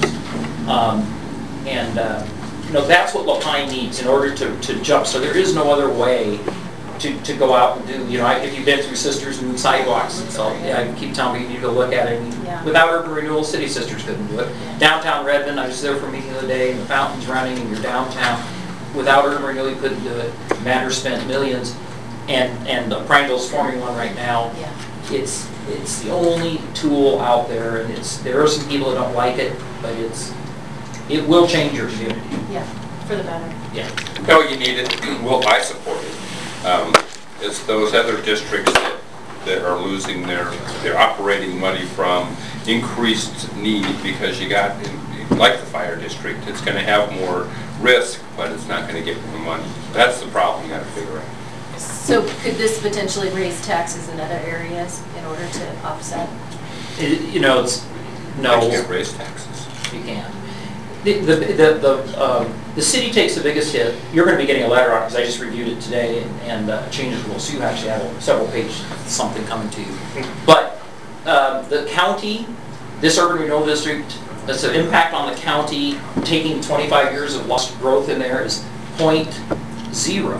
You know, that's what LaPine needs in order to jump. So there is no other way to go out and do, you know, if you've been through Sisters and sidewalks, and so yeah, I keep telling you, you need to go look at it. Yeah. Without urban renewal, City Sisters couldn't do it. Downtown Redmond, I was there for a meeting the other day, and the fountain's running, and you're downtown. Without urban renewal, you couldn't do it. Matter spent millions, and Prineville's forming one right now. Yeah. It's the only tool out there, and there are some people that don't like it, but it will change your community. Yeah, for the better. Yeah. No, you need it. Well, I support it. It's those other districts that are losing their operating money from increased need, because you got, like the fire district, it's going to have more risk, but it's not going to get more money. That's the problem you got to figure out. So could this potentially raise taxes in other areas in order to offset? You know, no. You can't raise taxes. You can't. The city takes the biggest hit. You're going to be getting a letter on it, because I just reviewed it today and changed the rules. So you actually have a several page something coming to you. But the county, this urban renewal district, that's an impact on the county, taking 25 years of lost growth in there is 0.03.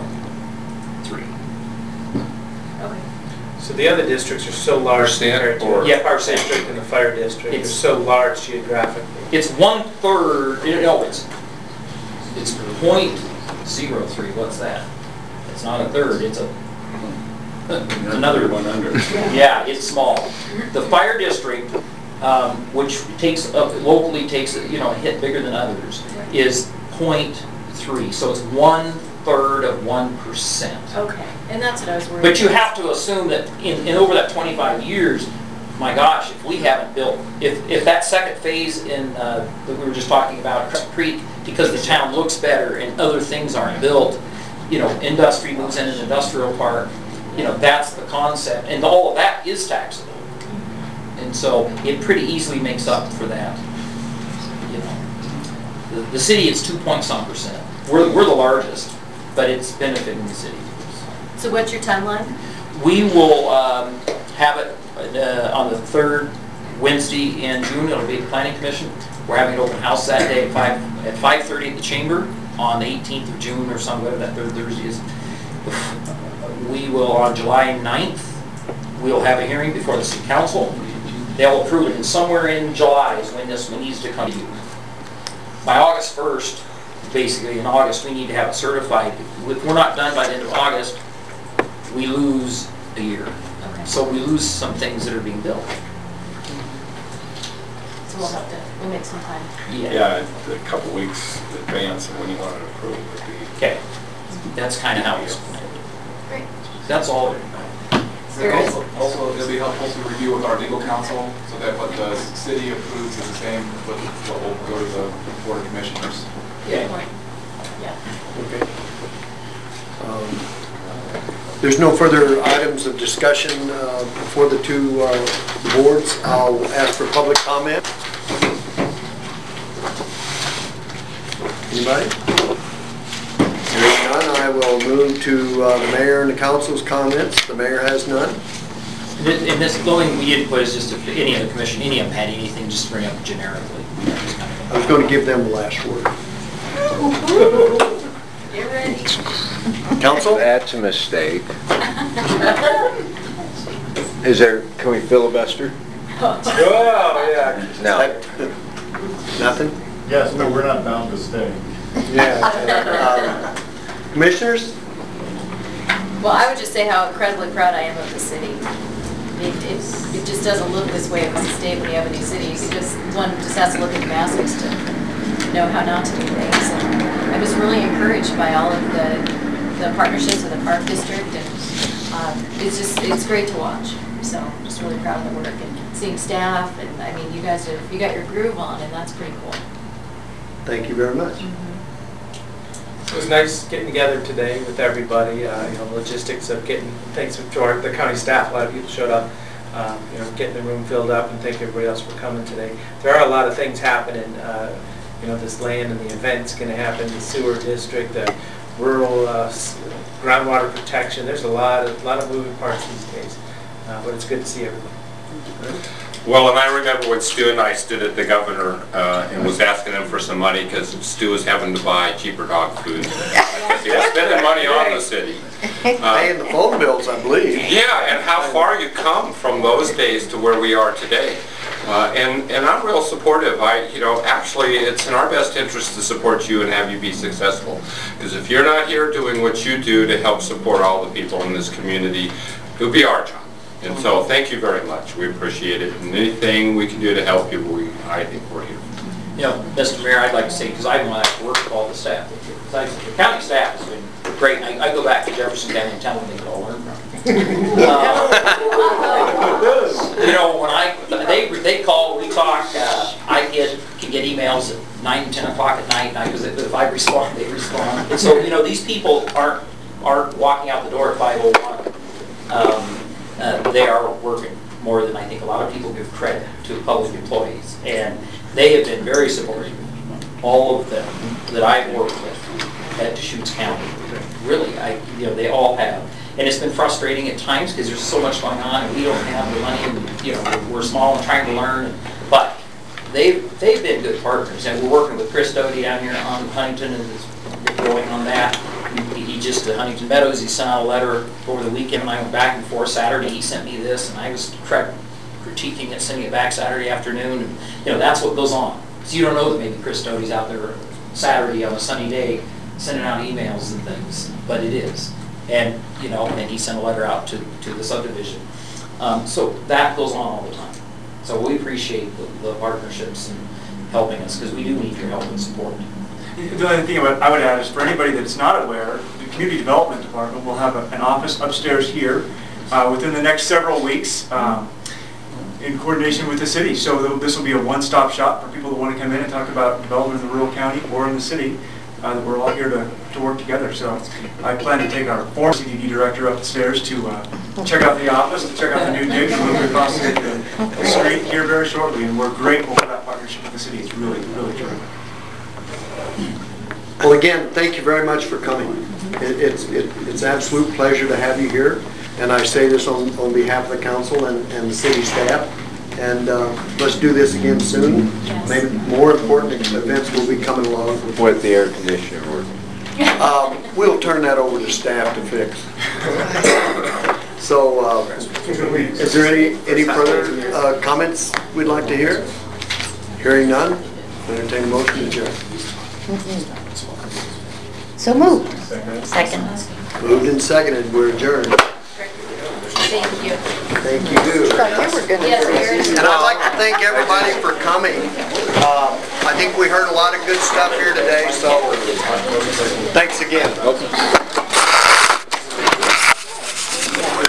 Okay. So the other districts are so large compared to Yeah, our district and the fire district. It's so large geographically. It's 1/3. No, it's 0.03. What's that? It's not a third. It's another 100. Yeah, it's small. The fire district, which locally takes a hit bigger than others, is 0.3. So it's 1/3 of 1%. Okay, and that's what I was worried But you about. have to assume that in over that 25 years, my gosh, if we haven't built, if that second phase that we were just talking about, Crest Creek, because the town looks better and other things aren't built, industry moves in an industrial park, that's the concept, and all of that is taxable. And so it pretty easily makes up for that. The city is 2-point-some%. We're the largest, but it's benefiting the city. So what's your timeline? We will have it on the third Wednesday in June. It'll be the Planning Commission. We're having an open house that day at 5:30 at the Chamber on the 18th of June or somewhere that third Thursday is. We will, on July 9th, we'll have a hearing before the City Council. They'll approve it, and somewhere in July is when this one needs to come to you. By August 1st, basically in August, we need to have it certified. If we're not done by the end of August, we lose a year. Okay. So we lose some things that are being built. So we'll make some time. Yeah, a couple weeks in advance of when you want it approved would be. Okay. That's kind of how it's planned. Great. That's all. Also, it'll be helpful to review with our legal counsel, so that what the city approves is the same with what will go to the Board of Commissioners. Good point. Yeah. Okay. There's no further items of discussion before the two boards. I'll ask for public comment. Anybody? Hearing none, I will move to the mayor and the council's comments. The mayor has none. In this, the only thing we didn't put is just if any of the commission, any of them had anything, just bring up generically. I was going to give them the last word. Get ready. Council? That's a mistake. Is there, can we filibuster? Oh, yeah. No. Nothing? Yes, but we're not bound to stay. Yeah. Commissioners? Well, I would just say how incredibly proud I am of the city. It just doesn't look this way across the state when you have a new city. One just has to look at the Damascus to know how not to do things. And I was really encouraged by all of the partnerships with the Park District, and it's great to watch. So I'm just really proud of the work and seeing staff, and I mean, you got your groove on, and that's pretty cool. Thank you very much. It was nice getting together today with everybody. Logistics of getting, thanks to the county staff, a lot of people showed up. Getting the room filled up, and thank everybody else for coming today. There are a lot of things happening. you know, this land and the event's gonna happen, the sewer district, the rural groundwater protection. There's a lot of moving parts these days, but it's good to see everyone. Well, and I remember when Stu and I stood at the governor and was asking him for some money because Stu was having to buy cheaper dog food. Because he was spending money on the city. Paying the phone bills, I believe. Yeah, and how far you come from those days to where we are today. And I'm real supportive. Actually, it's in our best interest to support you and have you be successful. Because if you're not here doing what you do to help support all the people in this community, it would be our job. And so thank you very much. We appreciate it. And anything we can do to help you, I think we're here. You know, Mr. Mayor, I'd like to say, because I've worked with all the staff, the county staff has been great. I go back to Jefferson County and tell them they could all learn from me. You know, when they call, we talk, I can get emails at 9, 10 o'clock at night, because if I respond, they respond. And so, you know, these people aren't walking out the door at 5:01. They are working more than I think a lot of people give credit to public employees. And they have been very supportive, all of them that I've worked with at Deschutes County. Really, they all have. And it's been frustrating at times because there's so much going on and we don't have the money and, we're small and trying to learn. But they've been good partners. And we're working with Chris Doty down here on Huntington and is going on that. He just at Huntington Meadows, he sent out a letter over the weekend and I went back and forth. Saturday he sent me this and I was critiquing it, sending it back Saturday afternoon, and that's what goes on. So you don't know that maybe Chris Doty's out there Saturday on a sunny day sending out emails and things, but it is. And and he sent a letter out to the subdivision. So that goes on all the time. So we appreciate the partnerships and helping us because we do need your help and support. The only thing I would add is for anybody that's not aware, the Community Development Department will have an office upstairs here within the next several weeks in coordination with the city. So this will be a one-stop shop for people that want to come in and talk about development in the rural county or in the city. That we're all here to work together. So I plan to take our former CDD director upstairs to check out the office, to check out the new dig, and move across the street here very shortly. And we're grateful for that partnership with the city. It's really, really terrific. Well, again, thank you very much for coming. It's an absolute pleasure to have you here. And I say this on behalf of the council and the city staff. And let's do this again soon. Yes. Maybe more important events will be coming along. With the air conditioner working. We'll turn that over to staff to fix. So, is there any further comments we'd like to hear? Hearing none, entertain a motion to adjourn. So moved. Second. Moved and seconded, we're adjourned. Thank you. Thank you. And I'd like to thank everybody for coming. I think we heard a lot of good stuff here today, so thanks again.